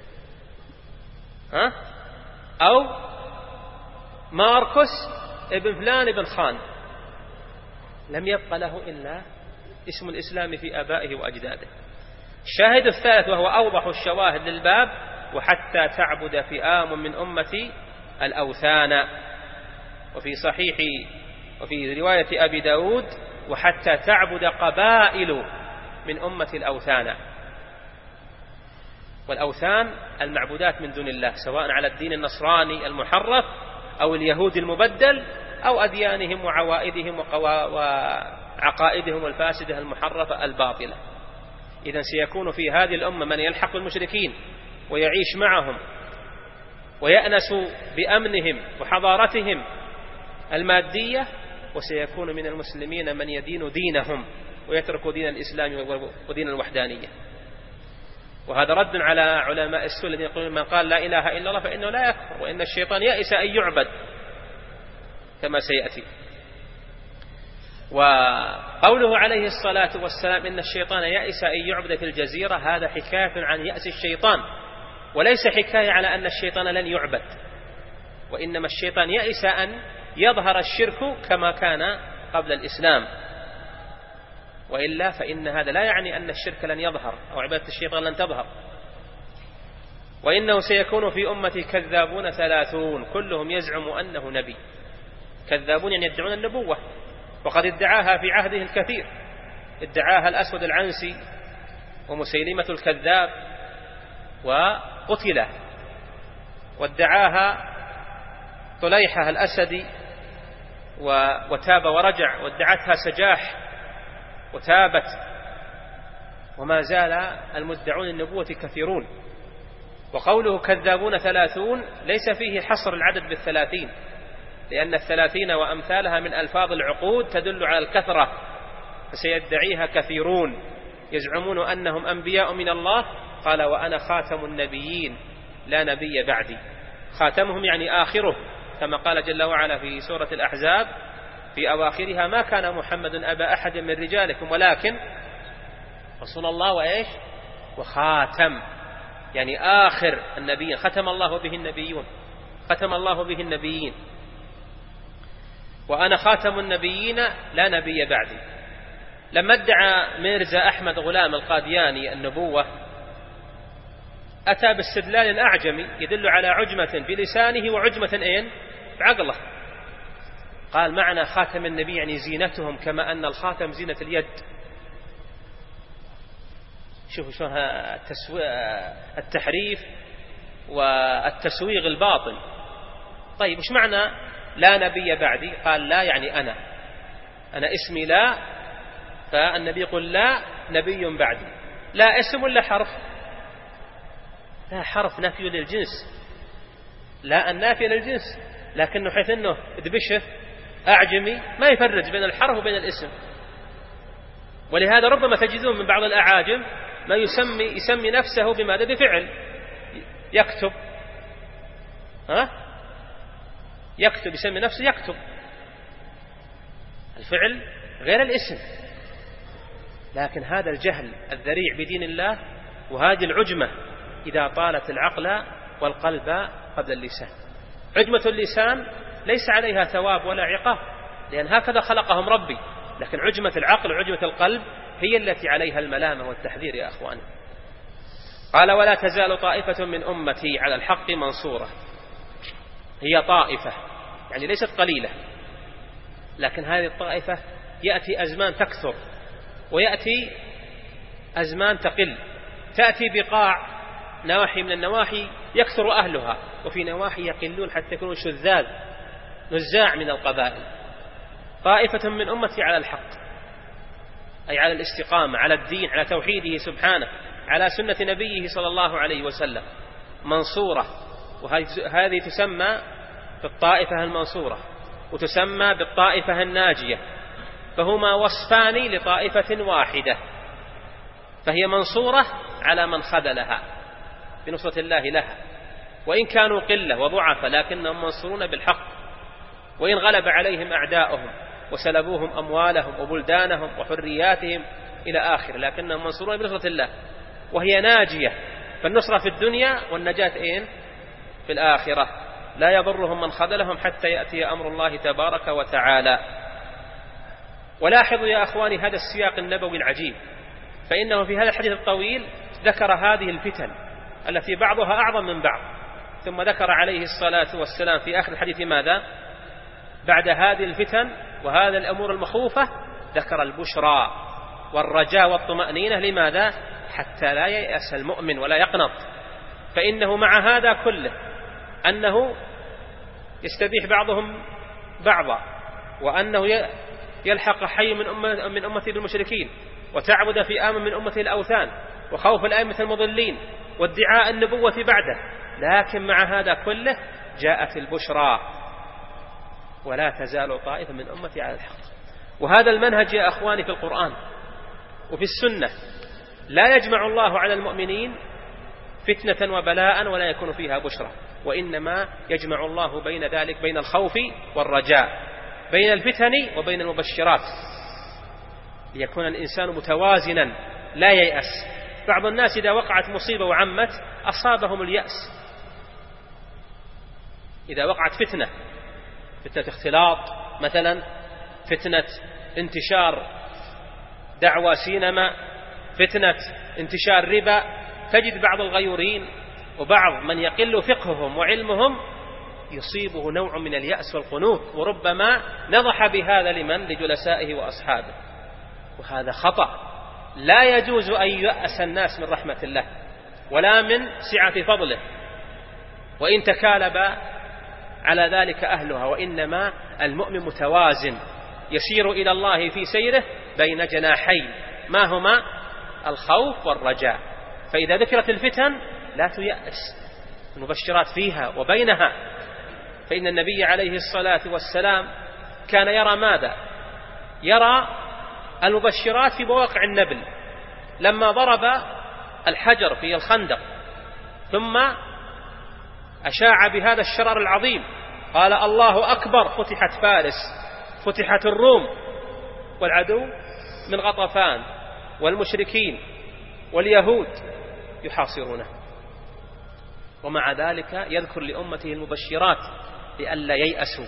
ها؟ أو ماركوس ابن فلان ابن خان، لم يبقى له إلا اسم الإسلام في آبائه وأجداده. الشاهد الثالث وهو أوضح الشواهد للباب: وحتى تعبد فئام من أمتي الأوثان. وفي صحيح وفي رواية أبي داود: وحتى تعبد قبائل من أمة الأوثان. والأوثان المعبودات من دون الله، سواء على الدين النصراني المحرف أو اليهود المبدل أو أديانهم وعوائدهم وعقائدهم الفاسدة المحرفة الباطلة. إذن سيكون في هذه الأمة من يلحق بالمشركين ويعيش معهم ويأنس بأمنهم وحضارتهم المادية، وسيكون من المسلمين من يدين دينهم ويترك دين الإسلام ودين الوحدانية. وهذا رد على علماء السوء الذين يقولون: من قال لا إله إلا الله فإنه لا يكفر، وإن الشيطان يئس أن يعبد، كما سيأتي. وقوله عليه الصلاة والسلام إن الشيطان يئس أن يعبد في الجزيرة، هذا حكاية عن يأس الشيطان، وليس حكاية على أن الشيطان لن يعبد، وإنما الشيطان يئس أن يظهر الشرك كما كان قبل الإسلام، وإلا فإن هذا لا يعني أن الشرك لن يظهر أو عبادة الشيطان لن تظهر. وإنه سيكون في أمتي كذابون ثلاثون كلهم يزعم أنه نبي. كذابون يعني يدعون النبوة، وقد ادعاها في عهده الكثير، ادعاها الأسود العنسي ومسيلمة الكذاب وقتل، وادعاها طليحة الأسدي وتاب ورجع، وادعتها سجاح وتابت، وما زال المدعون النبوة كثيرون. وقوله كذابون ثلاثون ليس فيه حصر العدد بالثلاثين، لأن الثلاثين وأمثالها من ألفاظ العقود تدل على الكثرة، فسيدعيها كثيرون يزعمون أنهم أنبياء من الله. قال: وأنا خاتم النبيين لا نبي بعدي. خاتمهم يعني آخره، كما قال جل وعلا في سورة الأحزاب في أواخرها: ما كان محمد أبا أحد من رجالكم ولكن رسول الله وإيش وخاتم، يعني آخر النبيين، ختم الله به النبيون، ختم الله به النبيين. وأنا خاتم النبيين لا نبي بعدي. لما ادعى ميرزا أحمد غلام القادياني النبوة، أتى باستدلال الأعجمي يدل على عجمة بلسانه وعجمة أين بعقله. قال: معنى خاتم النبي يعني زينتهم، كما أن الخاتم زينة اليد. شوفوا شلون التحريف والتسويغ الباطل. طيب وش معنى لا نبي بعدي؟ قال: لا يعني أنا أنا اسمي لا، فالنبي يقول لا نبي بعدي. لا اسم ولا حرف؟ لا حرف نافي للجنس، لا النافي للجنس، لكنه حيث أنه دبشه أعجمي ما يفرج بين الحرف وبين الاسم. ولهذا ربما تجدون من بعض الأعاجم ما يسمي يسمي نفسه بماذا؟ بفعل. يكتب، ها يكتب، يسمي نفسه يكتب. الفعل غير الاسم. لكن هذا الجهل الذريع بدين الله وهذه العجمة إذا طالت العقل والقلب قبل اللسان. عجمة اللسان ليس عليها ثواب ولا عقاب، لأن هكذا خلقهم ربي، لكن عجمة العقل وعجمة القلب هي التي عليها الملامة والتحذير يا أخوان. قال: ولا تزال طائفة من أمتي على الحق منصورة. هي طائفة يعني ليست قليلة، لكن هذه الطائفة يأتي أزمان تكثر ويأتي أزمان تقل. تأتي بقاع نواحي من النواحي يكثر أهلها، وفي نواحي يقلون حتى يكونوا شذاذ نزاع من القبائل. طائفة من أمتي على الحق أي على الاستقامة، على الدين، على توحيده سبحانه، على سنة نبيه صلى الله عليه وسلم، منصورة. وهذه تسمى بالطائفة المنصورة وتسمى بالطائفة الناجية، فهما وصفان لطائفة واحدة. فهي منصورة على من خذلها بنصرة الله لها، وإن كانوا قلة وضعف لكنهم منصورون بالحق، وإن غلب عليهم أعداؤهم وسلبوهم أموالهم وبلدانهم وحرياتهم إلى آخر، لكنهم منصورون بنصرة الله، وهي ناجية. فالنصرة في الدنيا والنجاة إين؟ في الآخرة. لا يضرهم من خذلهم حتى يأتي أمر الله تبارك وتعالى. ولاحظوا يا أخواني هذا السياق النبوي العجيب، فإنه في هذا الحديث الطويل ذكر هذه الفتن التي بعضها أعظم من بعض، ثم ذكر عليه الصلاة والسلام في آخر الحديث ماذا؟ بعد هذه الفتن وهذا الأمور المخوفة ذكر البشرى والرجاء والطمأنينة. لماذا؟ حتى لا ييأس المؤمن ولا يقنط، فإنه مع هذا كله أنه يستبيح بعضهم بعضا، وأنه يلحق حي من أمة من أمته بالمشركين، وتعبد في آمن من أمته الأوثان، وخوف الأئمة المضلين، وادعاء النبوة بعده، لكن مع هذا كله جاءت البشرى ولا تزال طائفة من أمتي على الحق. وهذا المنهج يا أخواني في القرآن وفي السنة. لا يجمع الله على المؤمنين فتنة وبلاء ولا يكون فيها بشرى، وإنما يجمع الله بين ذلك، بين الخوف والرجاء، بين الفتن وبين المبشرات، ليكون الإنسان متوازنا لا ييأس. بعض الناس إذا وقعت مصيبة وعمت أصابهم اليأس. إذا وقعت فتنة، فتنة اختلاط مثلا، فتنة انتشار دعوى سينما، فتنة انتشار ربا، تجد بعض الغيورين وبعض من يقل فقههم وعلمهم يصيبه نوع من اليأس والقنوط، وربما نضح بهذا لمن؟ لجلسائه وأصحابه. وهذا خطأ. لا يجوز أن ييأس الناس من رحمة الله ولا من سعة فضله، وإن تكالب على ذلك أهلها، وإنما المؤمن متوازن يسير إلى الله في سيره بين جناحين، ما هما؟ الخوف والرجاء. فإذا ذكرت الفتن لا تيأس، المبشرات فيها وبينها. فإن النبي عليه الصلاة والسلام كان يرى ماذا؟ يرى المبشرات في مواقع النبل، لما ضرب الحجر في الخندق ثم أشاع بهذا الشرر العظيم، قال الله أكبر، فتحت فارس، فتحت الروم، والعدو من غطفان والمشركين واليهود يحاصرونه. ومع ذلك يذكر لأمته المبشرات لئلا ييأسوا.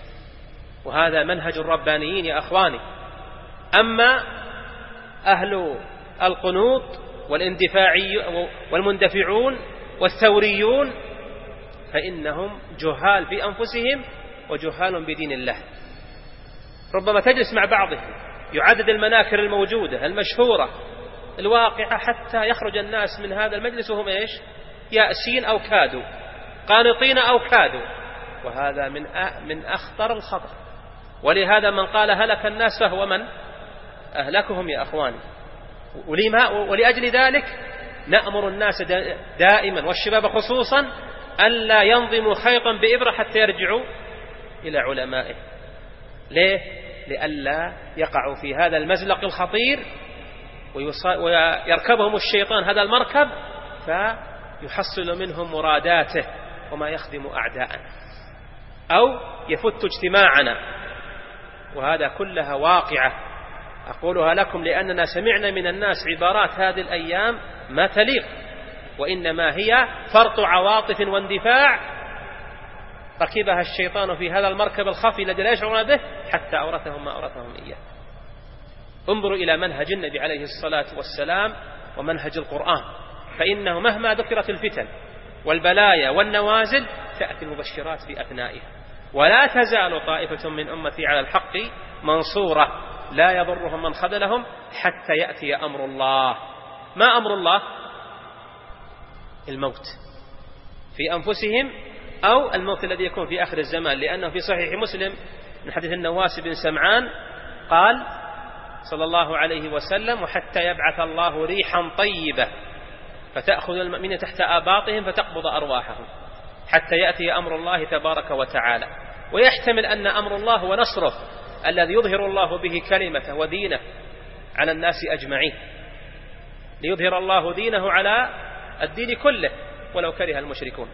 وهذا منهج الربانيين يا أخواني. أما أهل القنوط والاندفاعي والمندفعون والثوريون فإنهم جهال في أنفسهم وجهال بدين الله. ربما تجلس مع بعضهم يعدد المناكر الموجودة المشهورة الواقعة حتى يخرج الناس من هذا المجلس وهم إيش؟ يأسين أو كادوا، قانطين أو كادوا. وهذا من من أخطر الخطر. ولهذا من قال هلك الناس فهو من أهلكهم يا أخواني. ولما ولأجل ذلك نأمر الناس دائما والشباب خصوصا ألا ينظموا خيطا بإبرة حتى يرجعوا إلى علمائه. ليه؟ لئلا يقعوا في هذا المزلق الخطير ويركبهم الشيطان هذا المركب فيحصل منهم مراداته وما يخدم أعداءنا، أو يفت اجتماعنا. وهذا كلها واقعة أقولها لكم لأننا سمعنا من الناس عبارات هذه الأيام ما تليق، وإنما هي فرط عواطف واندفاع ركبها الشيطان في هذا المركب الخفي الذي لا يشعرون به حتى أورثهم ما أورثهم إياه. انظروا إلى منهج النبي عليه الصلاة والسلام ومنهج القرآن، فإنه مهما ذكرت الفتن والبلايا والنوازل تأتي المبشرات في أثنائها. ولا تزال طائفة من أمتي على الحق منصورة لا يضرهم من خذلهم حتى يأتي أمر الله. ما أمر الله؟ الموت في أنفسهم أو الموت الذي يكون في آخر الزمان. لأنه في صحيح مسلم من حديث النواس بن سمعان قال صلى الله عليه وسلم: وحتى يبعث الله ريحا طيبة فتأخذ المؤمنين تحت آباطهم فتقبض أرواحهم حتى يأتي أمر الله تبارك وتعالى. ويحتمل أن أمر الله هو نصره الذي يظهر الله به كلمته ودينه على الناس أجمعين. ليظهر الله دينه على الدين كله ولو كره المشركون.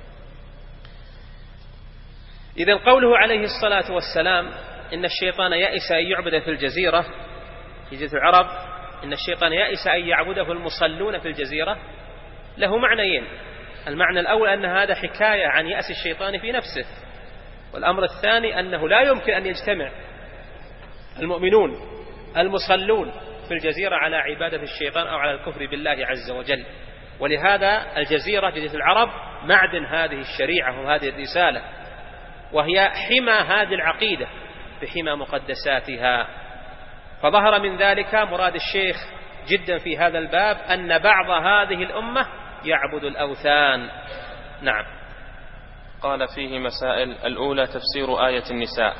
إذن قوله عليه الصلاة والسلام إن الشيطان يئس أن يعبد في الجزيرة في جزيرة العرب، إن الشيطان يئس أن يعبده المصلون في الجزيرة، له معنيين. المعنى الأول أن هذا حكاية عن يأس الشيطان في نفسه، والأمر الثاني أنه لا يمكن أن يجتمع المؤمنون المصلون في الجزيرة على عبادة الشيطان أو على الكفر بالله عز وجل. ولهذا الجزيرة جزيرة العرب معدن هذه الشريعة وهذه الرسالة، وهي حمى هذه العقيدة بحمى مقدساتها. فظهر من ذلك مراد الشيخ جدا في هذا الباب أن بعض هذه الأمة يعبد الأوثان. نعم. قال فيه مسائل: الأولى تفسير آية النساء.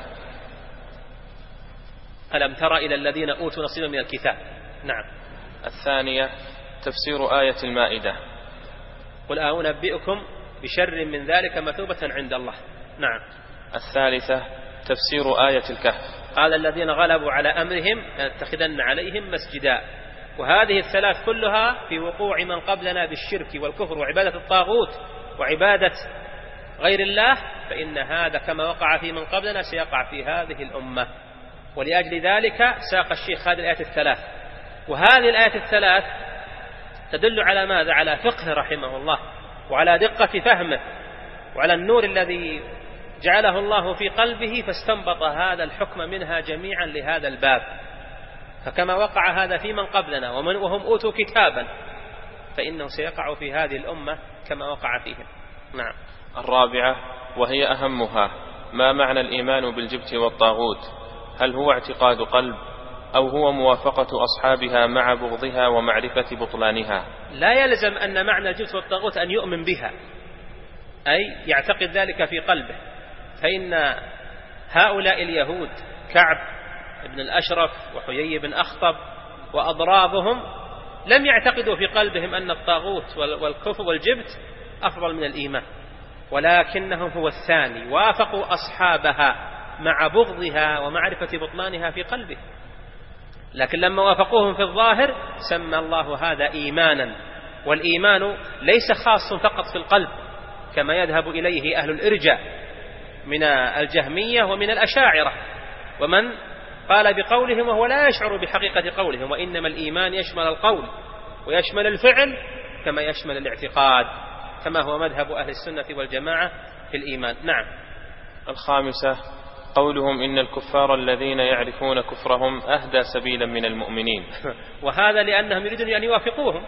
ألم تر إلى الذين أوتوا نصيبا من الكتاب. نعم. الثانية تفسير آية المائدة. قل أنبئكم بشر من ذلك مثوبة عند الله. نعم. الثالثة تفسير آية الكهف. قال الذين غلبوا على أمرهم لنتخذن عليهم مسجدا. وهذه الثلاث كلها في وقوع من قبلنا بالشرك والكفر وعبادة الطاغوت وعبادة غير الله، فإن هذا كما وقع في من قبلنا سيقع في هذه الأمة. ولأجل ذلك ساق الشيخ هذه الآيات الثلاث. وهذه الآيات الثلاث تدل على ماذا؟ على فقه رحمه الله، وعلى دقة فهمه، وعلى النور الذي جعله الله في قلبه، فاستنبط هذا الحكم منها جميعا لهذا الباب. فكما وقع هذا في من قبلنا ومن وهم أوتوا كتابا، فإنه سيقع في هذه الأمة كما وقع فيهم. نعم. الرابعة وهي أهمها: ما معنى الإيمان بالجبت والطاغوت؟ هل هو اعتقاد قلب أو هو موافقة أصحابها مع بغضها ومعرفة بطلانها؟ لا يلزم أن معنى الجبت والطاغوت أن يؤمن بها، أي يعتقد ذلك في قلبه. فإن هؤلاء اليهود كعب ابن الأشرف وحيي بن أخطب وأضرابهم لم يعتقدوا في قلبهم أن الطاغوت والكفر والجبت أفضل من الإيمان، ولكنهم هو الثاني وافقوا أصحابها مع بغضها ومعرفة بطلانها في قلبه. لكن لما وافقوهم في الظاهر سمى الله هذا إيمانا. والإيمان ليس خاص فقط في القلب كما يذهب إليه أهل الإرجاء من الجهمية ومن الأشاعرة، ومن قال بقولهم وهو لا يشعر بحقيقة قولهم، وإنما الإيمان يشمل القول ويشمل الفعل كما يشمل الاعتقاد، كما هو مذهب أهل السنة والجماعة في الإيمان. نعم. الخامسة قولهم إن الكفار الذين يعرفون كفرهم أهدى سبيلا من المؤمنين. وهذا لأنهم يريدون أن يوافقوهم،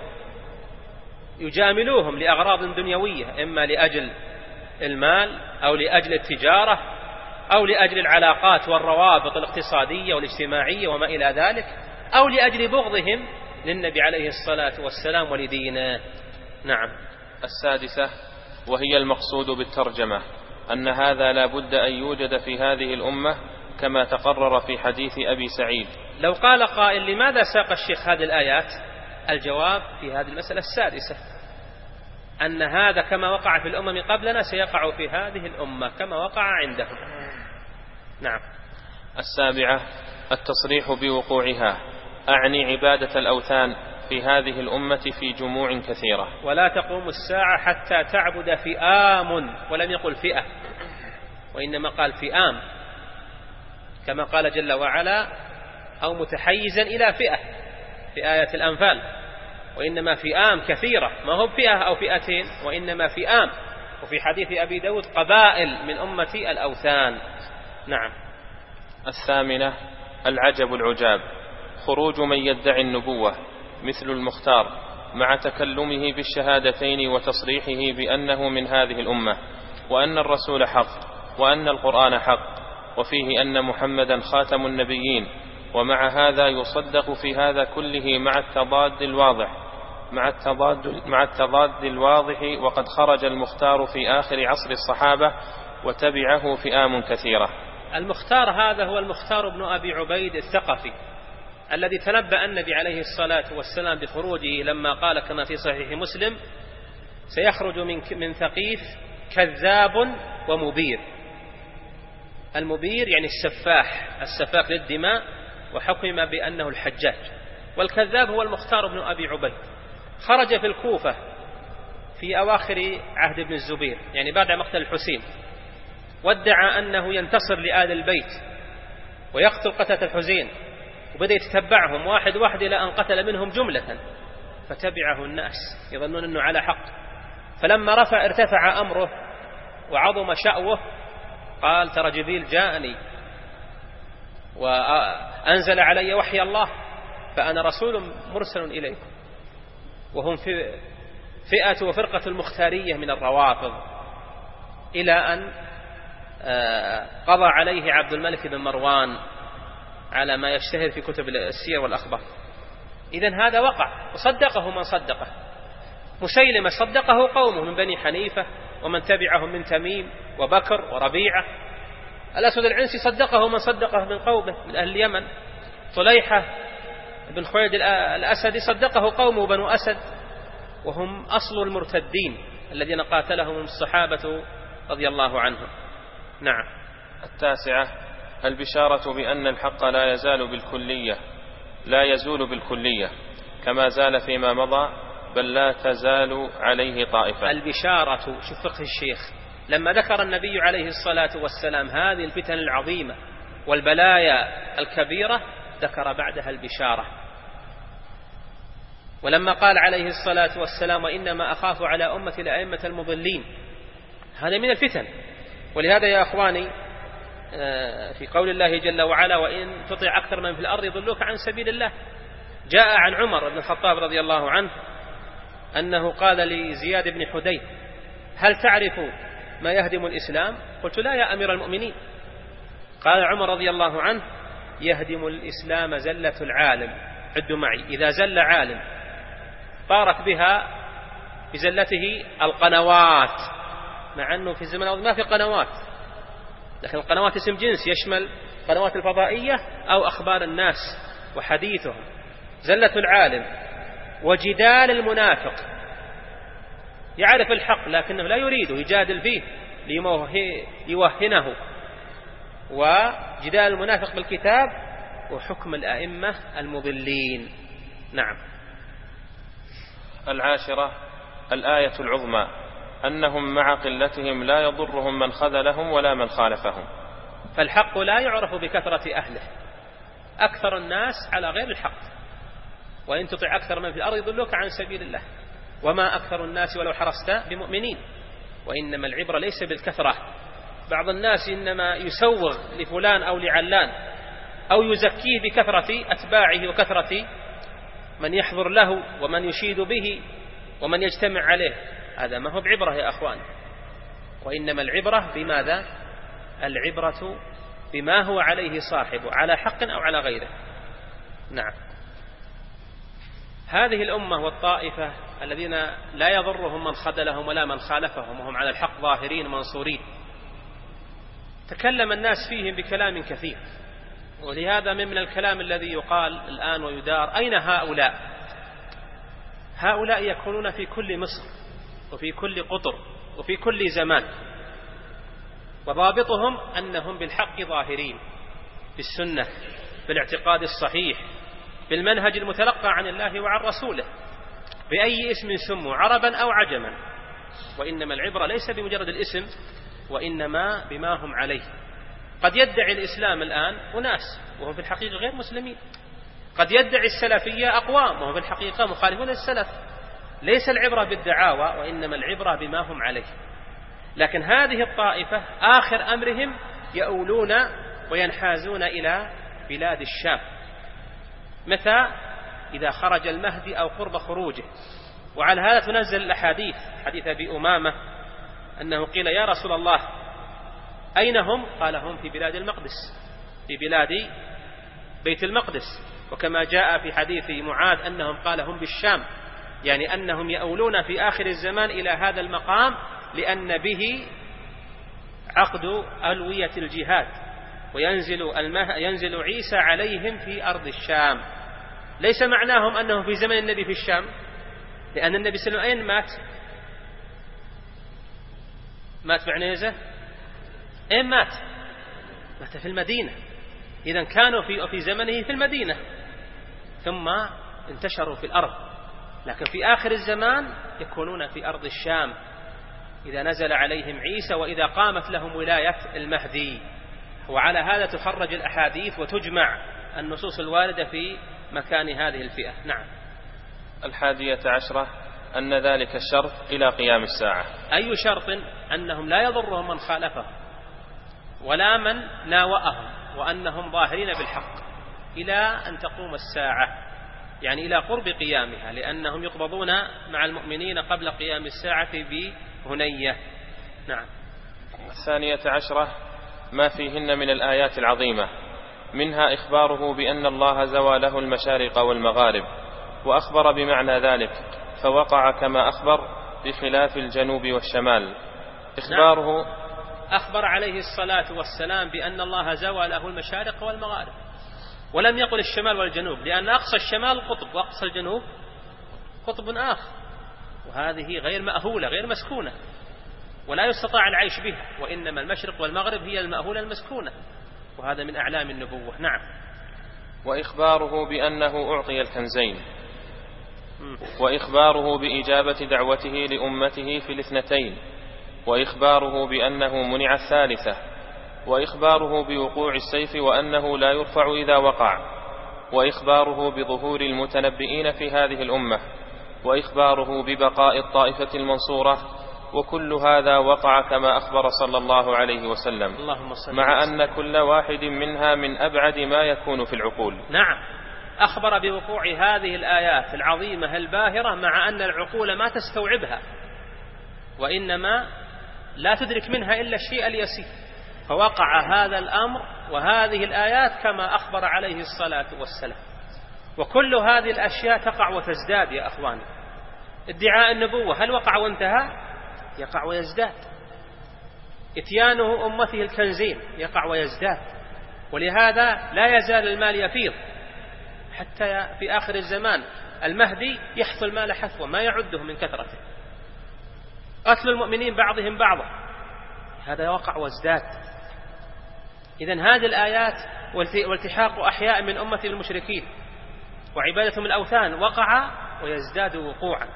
يجاملوهم لأغراض دنيوية، إما لأجل المال أو لأجل التجارة أو لأجل العلاقات والروابط الاقتصادية والاجتماعية وما إلى ذلك، أو لأجل بغضهم للنبي عليه الصلاة والسلام ولدينه. نعم. السادسة وهي المقصود بالترجمة أن هذا لا بد أن يوجد في هذه الأمة كما تقرر في حديث أبي سعيد. لو قال قائل لماذا ساق الشيخ هذه الآيات؟ الجواب في هذه المسألة السادسة أن هذا كما وقع في الأمم قبلنا سيقع في هذه الأمة كما وقع عندهم. نعم. السابعة التصريح بوقوعها، أعني عبادة الأوثان في هذه الأمة في جموع كثيرة. ولا تقوم الساعة حتى تعبد فئام، ولم يقل فئة وإنما قال فئام، كما قال جل وعلا أو متحيزا إلى فئة في آية الأنفال، وإنما فئام كثيرة، ما هو فئة أو فئتين، وإنما فئام. وفي حديث أبي داود قبائل من أمتي الأوثان. نعم. الثامنة العجب العجاب، خروج من يدعي النبوة مثل المختار مع تكلمه بالشهادتين وتصريحه بأنه من هذه الأمة، وأن الرسول حق، وأن القرآن حق، وفيه أن محمدا خاتم النبيين، ومع هذا يصدق في هذا كله مع التضاد الواضح مع التضاد مع التضاد الواضح وقد خرج المختار في آخر عصر الصحابة وتبعه فئام كثيرة. المختار هذا هو المختار بن أبي عبيد الثقفي الذي تنبأ النبي عليه الصلاة والسلام بخروجه لما قال كما في صحيح مسلم سيخرج من من ثقيف كذاب ومبير. المبير يعني السفاح، السفاك للدماء، وحكم بأنه الحجاج. والكذاب هو المختار بن أبي عبيد. خرج في الكوفة في أواخر عهد ابن الزبير، يعني بعد مقتل الحسين، وادعى أنه ينتصر لآل البيت ويقتل قتلة الحسين، وبدأ يتتبعهم واحد واحد إلى أن قتل منهم جملة، فتبعه الناس يظنون أنه على حق. فلما رفع ارتفع أمره وعظم شأوه قال: ترى جبريل جاءني وأنزل علي وحي الله، فأنا رسول مرسل إليكم. وهم في فئة وفرقة المختارية من الروافض، إلى أن قضى عليه عبد الملك بن مروان على ما يشتهر في كتب السير والأخبار. إذن هذا وقع وصدقه من صدقه. مسيلمة صدقه قومه من بني حنيفة ومن تبعهم من تميم وبكر وربيعة. الأسود العنسي صدقه من صدقه من قومه من أهل اليمن. طليحة بن خويلد الأسدي صدقه قومه بنو أسد، وهم أصل المرتدين الذين قاتلهم الصحابة رضي الله عنهم. نعم. التاسعة: البشارة بأن الحق لا يزال بالكلية لا يزول بالكلية كما زال فيما مضى، بل لا تزال عليه طائفة. البشارة، شوف فقه الشيخ، لما ذكر النبي عليه الصلاة والسلام هذه الفتن العظيمة والبلايا الكبيرة ذكر بعدها البشارة. ولما قال عليه الصلاة والسلام: وإنما أخاف على أمتي الأئمة المضلين، هذا من الفتن. ولهذا يا أخواني في قول الله جل وعلا: وإن تطع أكثر من في الأرض يضلوك عن سبيل الله، جاء عن عمر بن الخطاب رضي الله عنه أنه قال لزياد بن حديث: هل تعرف ما يهدم الإسلام؟ قلت: لا يا أمير المؤمنين. قال عمر رضي الله عنه: يهدم الإسلام زلة العالم. عدوا معي: إذا زل عالم طارت بها بزلته القنوات، مع أنه في الزمن الماضي ما في قنوات، لكن القنوات اسم جنس يشمل قنوات الفضائية أو أخبار الناس وحديثهم. زلة العالم وجدال المنافق، يعرف الحق لكنه لا يريده، يجادل فيه ليوهنه. وجدال المنافق بالكتاب وحكم الأئمة المضلين. نعم. العاشرة: الآية العظمى أنهم مع قلتهم لا يضرهم من خذلهم ولا من خالفهم. فالحق لا يعرف بكثرة أهله، أكثر الناس على غير الحق، وإن تطع أكثر من في الأرض يضلوك عن سبيل الله، وما أكثر الناس ولو حرصت بمؤمنين. وإنما العبرة ليس بالكثرة. بعض الناس إنما يسوغ لفلان أو لعلان أو يزكيه بكثرة أتباعه وكثرة من يحضر له ومن يشيد به ومن يجتمع عليه، هذا ما هو بعبرة يا أخوان. وإنما العبرة بماذا؟ العبرة بما هو عليه صاحبه، على حق أو على غيره. نعم. هذه الأمة والطائفة الذين لا يضرهم من خذلهم ولا من خالفهم وهم على الحق ظاهرين منصورين، تكلم الناس فيهم بكلام كثير. ولهذا من الكلام الذي يقال الآن ويدار: أين هؤلاء؟ هؤلاء يكونون في كل مصر وفي كل قطر وفي كل زمان، وضابطهم أنهم بالحق ظاهرين، بالسنة، بالاعتقاد الصحيح، بالمنهج المتلقى عن الله وعن رسوله، بأي اسم سموا، عربا أو عجما. وإنما العبرة ليس بمجرد الاسم، وإنما بما هم عليه. قد يدعي الإسلام الآن أناس وهم في الحقيقة غير مسلمين، قد يدعي السلفية أقوام وهم في الحقيقة مخالفون للسلف. ليس العبرة بالدعاوى، وإنما العبرة بما هم عليه. لكن هذه الطائفة آخر أمرهم يؤولون وينحازون إلى بلاد الشام. متى؟ إذا خرج المهدي أو قرب خروجه. وعلى هذا تنزل الأحاديث، حديث أبي أمامة أنه قيل: يا رسول الله أين هم؟ قال: هم في بلاد المقدس، في بلاد بيت المقدس. وكما جاء في حديث معاذ أنهم قال: هم بالشام، يعني أنهم يؤولون في آخر الزمان إلى هذا المقام، لأن به عقد ألوية الجهاد، وينزل المه... ينزل عيسى عليهم في أرض الشام. ليس معناهم أنهم في زمن النبي في الشام، لأن النبي صلى الله عليه وسلم أين مات؟ مات بعنيزة؟ أين مات؟ مات في المدينة. إذن كانوا في في زمنه في المدينة، ثم انتشروا في الأرض، لكن في آخر الزمان يكونون في أرض الشام إذا نزل عليهم عيسى وإذا قامت لهم ولاية المهدي. وعلى هذا تخرج الأحاديث وتجمع النصوص الواردة في مكان هذه الفئة. نعم. الحادية عشرة أن ذلك الشرط إلى قيام الساعة. أي شرط؟ أنهم لا يضرهم من خالفهم ولا من ناوأهم، وأنهم ظاهرين بالحق إلى أن تقوم الساعة، يعني إلى قرب قيامها، لأنهم يقبضون مع المؤمنين قبل قيام الساعة بهنية. نعم. الثانية عشرة ما فيهن من الآيات العظيمة، منها إخباره بأن الله زوى له المشارق والمغارب، وأخبر بمعنى ذلك فوقع كما أخبر بخلاف الجنوب والشمال. إخباره نعم. أخبر عليه الصلاة والسلام بأن الله زوى له المشارق والمغارب، ولم يقل الشمال والجنوب، لأن أقصى الشمال قطب وأقصى الجنوب قطب آخر، وهذه غير مأهولة غير مسكونة ولا يستطاع العيش بها، وإنما المشرق والمغرب هي المأهولة المسكونة، وهذا من أعلام النبوة. نعم. وإخباره بأنه أعطي الكنزين، وإخباره بإجابة دعوته لأمته في الاثنتين، وإخباره بأنه منع الثالثة، وإخباره بوقوع السيف وأنه لا يرفع إذا وقع، وإخباره بظهور المتنبئين في هذه الأمة، وإخباره ببقاء الطائفة المنصورة، وكل هذا وقع كما أخبر صلى الله عليه وسلم، مع أن كل واحد منها من أبعد ما يكون في العقول. نعم. أخبر بوقوع هذه الآيات العظيمة الباهرة مع أن العقول ما تستوعبها، وإنما لا تدرك منها إلا الشيء اليسير، فوقع هذا الأمر وهذه الآيات كما أخبر عليه الصلاة والسلام. وكل هذه الأشياء تقع وتزداد يا أخواني. ادعاء النبوة هل وقع وانتهى؟ يقع ويزداد. اتيانه أمته الكنزين يقع ويزداد، ولهذا لا يزال المال يفيض حتى في آخر الزمان المهدي يحث المال حثوة ما يعده من كثرته. قتل المؤمنين بعضهم بعضا هذا وقع وازداد. إذن هذه الآيات والتحاق أحياء من أمة المشركين وعبادتهم الأوثان وقع ويزداد وقوعا،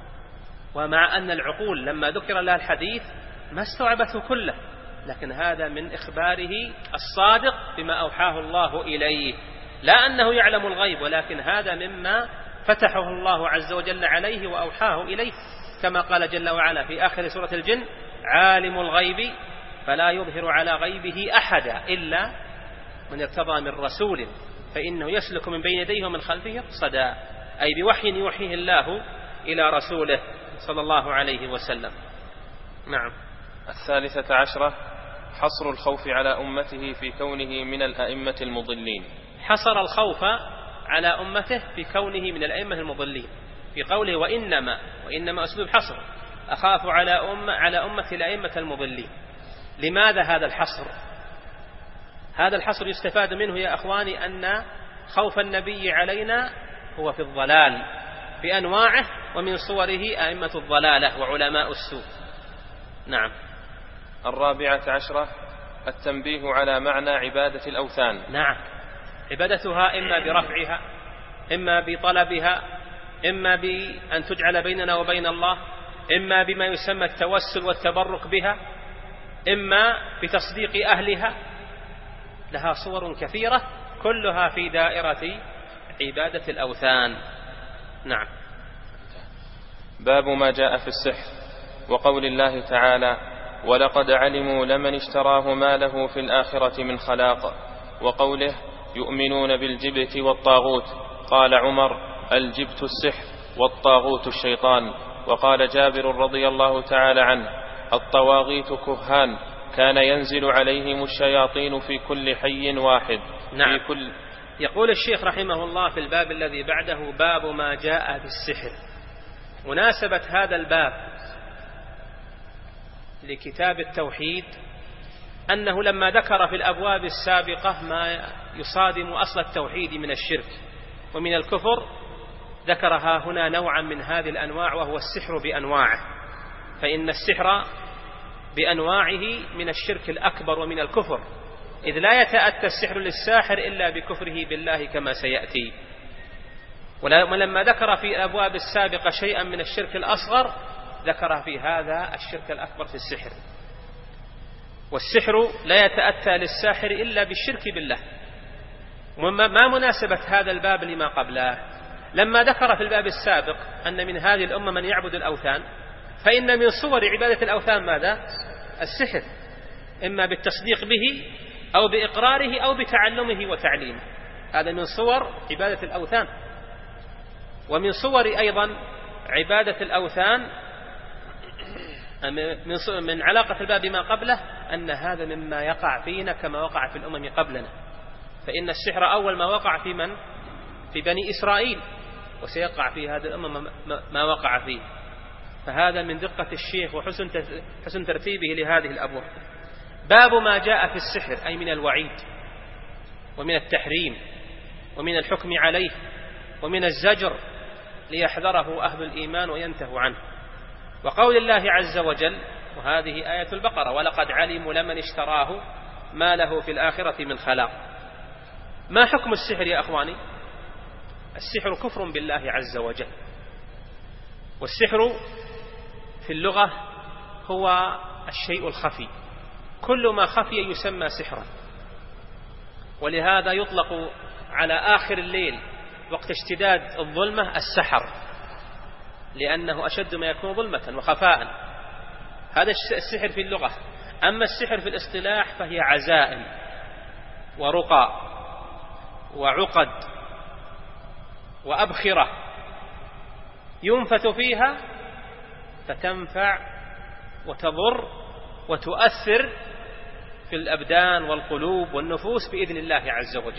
ومع أن العقول لما ذكر لها الحديث ما استوعبته كله، لكن هذا من إخباره الصادق بما أوحاه الله إليه، لا أنه يعلم الغيب، ولكن هذا مما فتحه الله عز وجل عليه وأوحاه إليه، كما قال جل وعلا في آخر سورة الجن: عالم الغيب فلا يظهر على غيبه أحدا إلا من ارتضى من رسول فإنه يسلك من بين يديه ومن خلفه رصدا، أي بوحي يوحيه الله إلى رسوله صلى الله عليه وسلم. نعم. الثالثة عشرة حصر الخوف على أمته في كونه من الأئمة المضلين. حصر الخوف على أمته في كونه من الأئمة المضلين في قوله وإنما وإنما أسلوب حصر، أخاف على أمة على أمة الأئمة المضلين. لماذا هذا الحصر؟ هذا الحصر يستفاد منه يا أخواني أن خوف النبي علينا هو في الضلال بأنواعه، ومن صوره أئمة الضلالة وعلماء السوء. نعم. الرابعة عشرة التنبيه على معنى عبادة الأوثان. نعم. عبادتها إما برفعها، إما بطلبها، إما بأن تجعل بيننا وبين الله، إما بما يسمى التوسل والتبرك بها، إما بتصديق أهلها. لها صور كثيرة كلها في دائرة عبادة الأوثان. نعم. باب ما جاء في السحر، وقول الله تعالى: ولقد علموا لمن اشتراه ما له في الآخرة من خلاق، وقوله: يؤمنون بالجبت والطاغوت. قال عمر: الجبت السحر والطاغوت الشيطان. وقال جابر رضي الله تعالى عنه: الطواغيت كهان كان ينزل عليهم الشياطين في كل حي واحد. نعم. في كل يقول الشيخ رحمه الله في الباب الذي بعده: باب ما جاء بالسحر. مناسبة هذا الباب لكتاب التوحيد أنه لما ذكر في الأبواب السابقة ما يصادم أصل التوحيد من الشرك ومن الكفر، ذكرها هنا نوعا من هذه الأنواع، وهو السحر بأنواعه، فإن السحر بأنواعه من الشرك الأكبر ومن الكفر، إذ لا يتأتى السحر للساحر إلا بكفره بالله كما سيأتي. ولما ذكر في الأبواب السابقة شيئا من الشرك الأصغر ذكر في هذا الشرك الأكبر في السحر. والسحر لا يتأتى للساحر إلا بالشرك بالله. ما مناسبة هذا الباب لما قبله؟ لما ذكر في الباب السابق أن من هذه الأمة من يعبد الأوثان، فإن من صور عبادة الأوثان ماذا؟ السحر، إما بالتصديق به أو بإقراره أو بتعلمه وتعليمه. هذا من صور عبادة الأوثان. ومن صور أيضا عبادة الأوثان من علاقة الباب بما قبله أن هذا مما يقع فينا كما وقع في الأمم قبلنا. فإن السحر أول ما وقع في من؟ في بني إسرائيل، وسيقع في هذه الأمة ما وقع فيه. فهذا من دقة الشيخ وحسن ترتيبه لهذه الأبواب. باب ما جاء في السحر، أي من الوعيد ومن التحريم ومن الحكم عليه ومن الزجر، ليحذره أهل الإيمان وينتهوا عنه. وقول الله عز وجل، وهذه آية البقرة: ولقد علموا لمن اشتراه ما له في الآخرة من خلاق. ما حكم السحر يا أخواني؟ السحر كفر بالله عز وجل. والسحر في اللغة هو الشيء الخفي، كل ما خفي يسمى سحرا. ولهذا يطلق على آخر الليل وقت اشتداد الظلمة السحر، لأنه أشد ما يكون ظلمة وخفاء. هذا السحر في اللغة. أما السحر في الاصطلاح فهي عزائم ورقى وعقد وأبخرة ينفث فيها فتنفع وتضر وتؤثر في الأبدان والقلوب والنفوس بإذن الله عز وجل.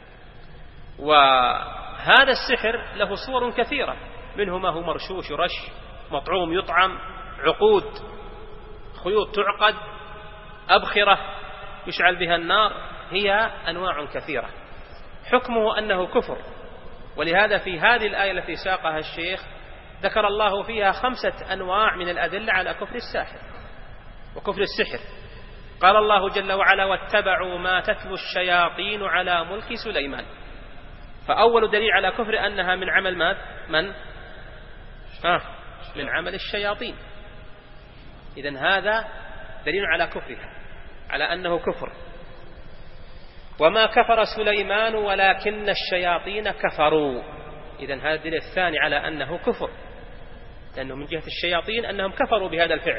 وهذا السحر له صور كثيرة، منه ما هو مرشوش يرش، مطعوم يطعم، عقود خيوط تعقد، أبخرة يشعل بها النار، هي أنواع كثيرة. حكمه أنه كفر. ولهذا في هذه الآية التي ساقها الشيخ ذكر الله فيها خمسة أنواع من الأدلة على كفر الساحر وكفر السحر. قال الله جل وعلا: واتبعوا ما تتلو الشياطين على ملك سليمان. فأول دليل على كفر أنها من عمل ماذا؟ من؟ آه من عمل الشياطين. إذن هذا دليل على كفرها، على أنه كفر. وما كفر سليمان ولكن الشياطين كفروا. إذن هذا الدليل الثاني على أنه كفر، لأنه من جهة الشياطين أنهم كفروا بهذا الفعل.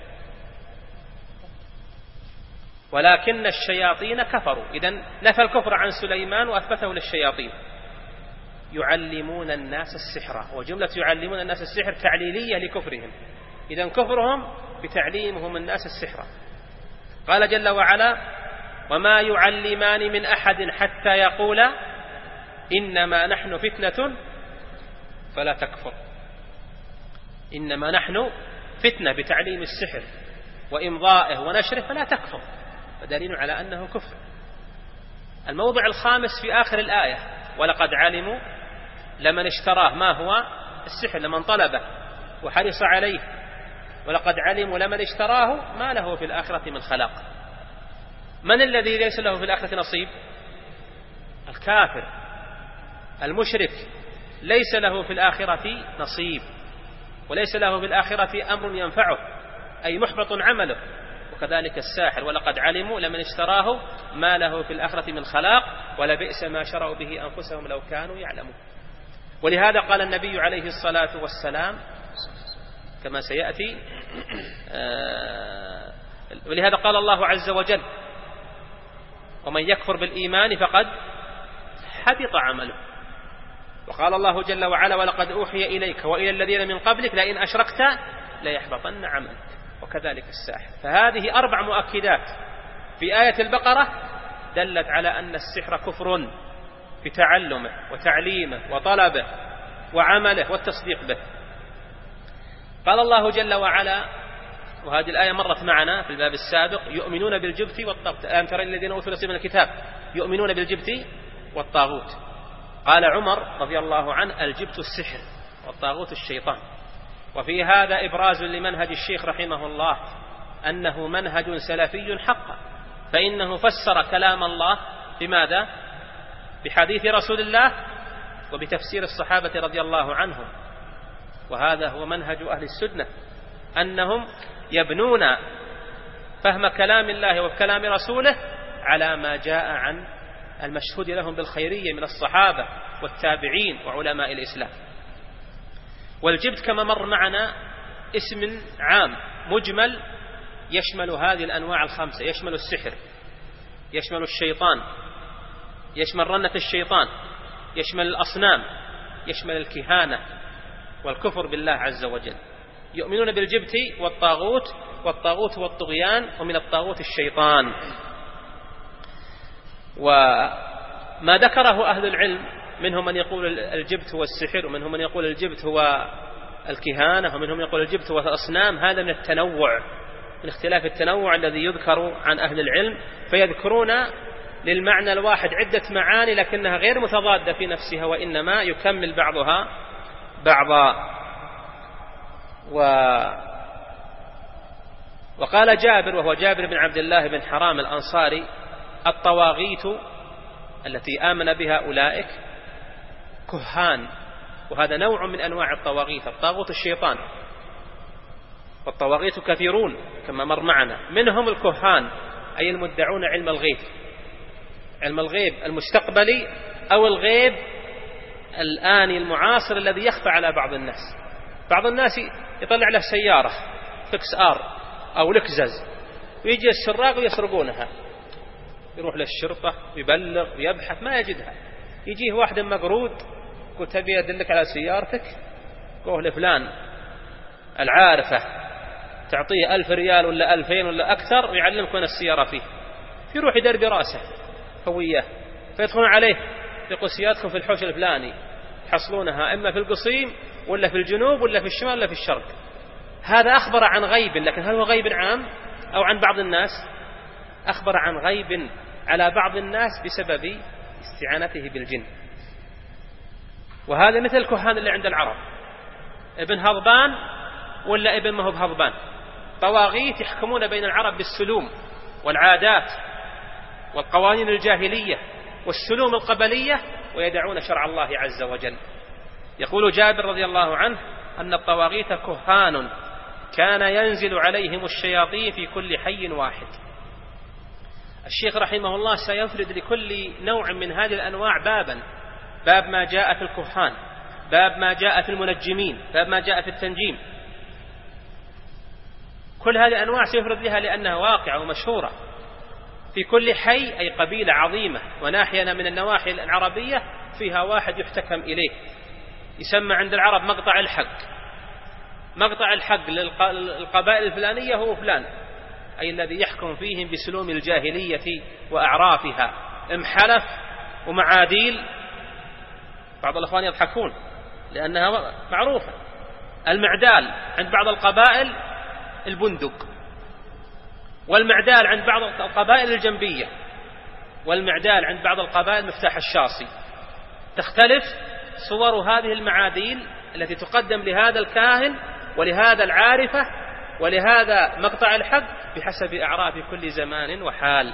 ولكن الشياطين كفروا، إذن نفى الكفر عن سليمان وأثبته للشياطين. يعلمون الناس السحر، وجملة يعلمون الناس السحر تعليلية لكفرهم. إذن كفرهم بتعليمهم الناس السحر. قال جل وعلا: وما يعلمان من أحد حتى يقولا إنما نحن فتنة فلا تكفر. إنما نحن فتنة بتعليم السحر وإمضائه ونشره فلا تكفر، فدليل على أنه كفر. الموضع الخامس في آخر الآية: ولقد علموا لمن اشتراه ما هو السحر، لمن طلبه وحرص عليه. ولقد علموا لمن اشتراه ما له في الآخرة من خلاق. من الذي ليس له في الآخرة نصيب؟ الكافر المشرك ليس له في الآخرة نصيب، وليس له في الآخرة أمر ينفعه، أي محبط عمله. وكذلك الساحر: ولقد علموا لمن اشتراه ما له في الآخرة من خلاق ولبئس ما شروا به أنفسهم لو كانوا يعلمون. ولهذا قال النبي عليه الصلاة والسلام كما سيأتي، آه ولهذا قال الله عز وجل: ومن يكفر بالإيمان فقد حبط عمله. وقال الله جل وعلا: ولقد أوحي إليك وإلى الذين من قبلك لئن أشركت ليحبطن عملك. وكذلك الساحر. فهذه أربع مؤكدات في آية البقرة دلت على أن السحر كفر في تعلمه وتعليمه وطلبه وعمله والتصديق به. قال الله جل وعلا، وهذه الآية مرت معنا في الباب السابق: يؤمنون بالجبت والطاغوت. ألم تر الذين أوتوا نصيبا من الكتاب يؤمنون بالجبت والطاغوت. قال عمر رضي الله عنه: الجبت السحر والطاغوت الشيطان. وفي هذا إبراز لمنهج الشيخ رحمه الله أنه منهج سلفي حقا، فإنه فسر كلام الله بماذا؟ بحديث رسول الله، وبتفسير الصحابة رضي الله عنهم. وهذا هو منهج أهل السنة، أنهم يبنون فهم كلام الله وكلام رسوله على ما جاء عن المشهود لهم بالخيرية من الصحابة والتابعين وعلماء الإسلام. والجبت كما مر معنا اسم عام مجمل يشمل هذه الأنواع الخمسة، يشمل السحر، يشمل الشيطان، يشمل رنة الشيطان، يشمل الأصنام، يشمل الكهانة والكفر بالله عز وجل. يؤمنون بالجبت والطاغوت، والطاغوت هو الطغيان، ومن الطاغوت الشيطان. وما ذكره أهل العلم منهم من يقول الجبت هو السحر، ومنهم من يقول الجبت هو الكهانة، ومنهم يقول الجبت هو الأصنام. هذا من التنوع، من اختلاف التنوع الذي يذكر عن أهل العلم، فيذكرون للمعنى الواحد عدة معاني لكنها غير متضادة في نفسها، وإنما يكمل بعضها بعضا. و وقال جابر، وهو جابر بن عبد الله بن حرام الأنصاري: الطواغيت التي آمن بها أولئك كهان. وهذا نوع من أنواع الطواغيت، الطاغوت الشيطان، والطواغيت كثيرون كما مر معنا، منهم الكهان أي المدعون علم الغيب، علم الغيب المستقبلي أو الغيب الآني المعاصر الذي يخفى على بعض الناس. بعض الناس يطلع له سيارة فكس آر أو لكزز، ويجي السراق ويسرقونها، يروح للشرطة ويبلغ ويبحث ما يجدها. يجيه واحد مقرود، قلت أبي أدلك على سيارتك، قوه لفلان العارفة، تعطيه ألف ريال ولا ألفين ولا أكثر ويعلمك وين السيارة فيه. يروح يدرب راسه هوية، فيدخلون عليه يقول سيارتكم في الحوش الفلاني، تحصلونها إما في القصيم ولا في الجنوب ولا في الشمال ولا في الشرق. هذا أخبر عن غيب، لكن هل هو غيب عام أو عن بعض الناس؟ أخبر عن غيب على بعض الناس بسبب استعانته بالجن. وهذا مثل الكهان اللي عند العرب، ابن هضبان ولا ابن مهب هضبان، طواغيت يحكمون بين العرب بالسلوم والعادات والقوانين الجاهلية والسلوم القبلية، ويدعون شرع الله عز وجل. يقول جابر رضي الله عنه أن الطواغيت كهان كان ينزل عليهم الشياطين في كل حي واحد. الشيخ رحمه الله سيفرد لكل نوع من هذه الأنواع بابا، باب ما جاء في الكهان، باب ما جاء في المنجمين، باب ما جاء في التنجيم. كل هذه الأنواع سيفرد لها لأنها واقعة ومشهورة في كل حي، أي قبيلة عظيمة وناحية من النواحي العربية فيها واحد يحتكم إليه، يسمى عند العرب مقطع الحق. مقطع الحق للقبائل الفلانية هو فلان، أي الذي يحكم فيهم بسلوم الجاهلية وأعرافها، امحلف ومعاديل. بعض الأخوان يضحكون لأنها معروفة. المعدال عند بعض القبائل البندق، والمعدال عند بعض القبائل الجنبية، والمعدال عند بعض القبائل مفتاح الشاصي. تختلف صور هذه المعاديل التي تقدم لهذا الكاهن ولهذا العارفة ولهذا مقطع الحق بحسب أعراف كل زمان وحال.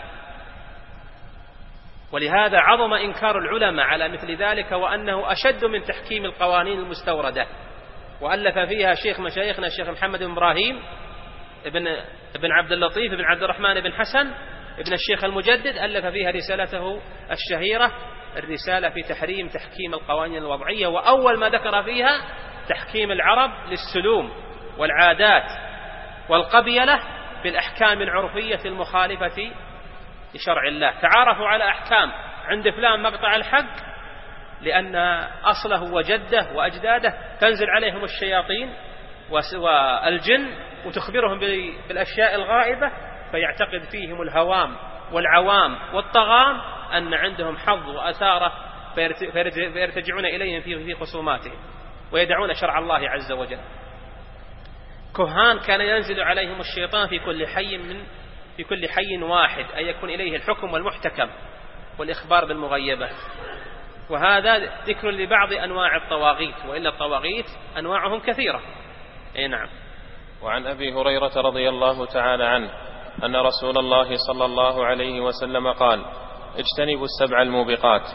ولهذا عظم إنكار العلماء على مثل ذلك، وأنه أشد من تحكيم القوانين المستوردة. وألف فيها شيخ مشايخنا الشيخ محمد بن إبراهيم ابن ابن عبد اللطيف ابن عبد الرحمن بن حسن ابن الشيخ المجدد، ألف فيها رسالته الشهيرة الرسالة في تحريم تحكيم القوانين الوضعية. وأول ما ذكر فيها تحكيم العرب للسلوم والعادات والقبيلة بالأحكام العرفية المخالفة لشرع الله. تعارفوا على أحكام عند فلان مقطع الحق لأن أصله وجده وأجداده تنزل عليهم الشياطين والجن وتخبرهم بالأشياء الغائبة، فيعتقد فيهم الهوام والعوام والطغام أن عندهم حظ وأثارة، فيرتجعون إليهم في خصوماتهم ويدعون شرع الله عز وجل. كهان كان ينزل عليهم الشيطان في كل حي من في كل حي واحد، أي يكون إليه الحكم والمحتكم والإخبار بالمغيبة. وهذا ذكر لبعض أنواع الطواغيت، وإلا الطواغيت أنواعهم كثيرة. أي نعم. وعن أبي هريرة رضي الله تعالى عنه أن رسول الله صلى الله عليه وسلم قال: اجتنبوا السبع الموبقات.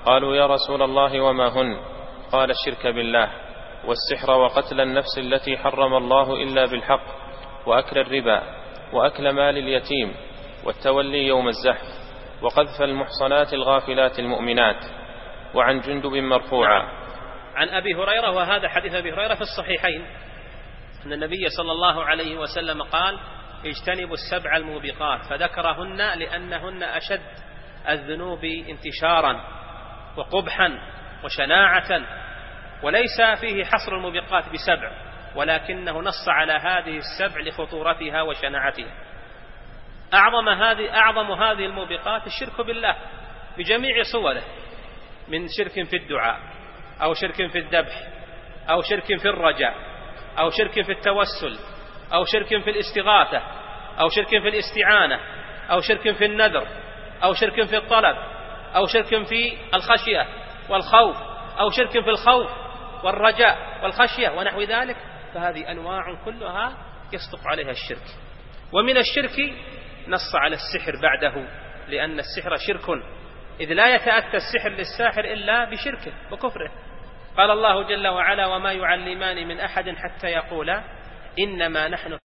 قالوا يا رسول الله وما هن؟ قال الشرك بالله والسحر وقتل النفس التي حرم الله إلا بالحق وأكل الربا وأكل مال اليتيم والتولي يوم الزحف وقذف المحصنات الغافلات المؤمنات. وعن جندب مرفوعا عن أبي هريرة، وهذا حديث أبي هريرة في الصحيحين، أن النبي صلى الله عليه وسلم قال اجتنبوا السبع الموبقات، فذكرهن لأنهن أشد الذنوب انتشارا وقبحا وشناعة، وليس فيه حصر الموبقات بسبع، ولكنه نص على هذه السبع لخطورتها وشناعتها. أعظم هذه أعظم هذه الموبقات الشرك بالله بجميع صوره، من شرك في الدعاء أو شرك في الذبح أو شرك في الرجاء أو شرك في التوسل أو شرك في الاستغاثة أو شرك في الاستعانة أو شرك في النذر أو شرك في الطلب أو شرك في الخشية والخوف أو شرك في الخوف والرجاء والخشية ونحو ذلك. فهذه أنواع كلها يصدق عليها الشرك. ومن الشرك نص على السحر بعده، لأن السحر شرك، إذ لا يتأتى السحر للساحر إلا بشركه وكفره. قال الله جل وعلا وما يعلمان من أحد حتى يقولا إنما نحن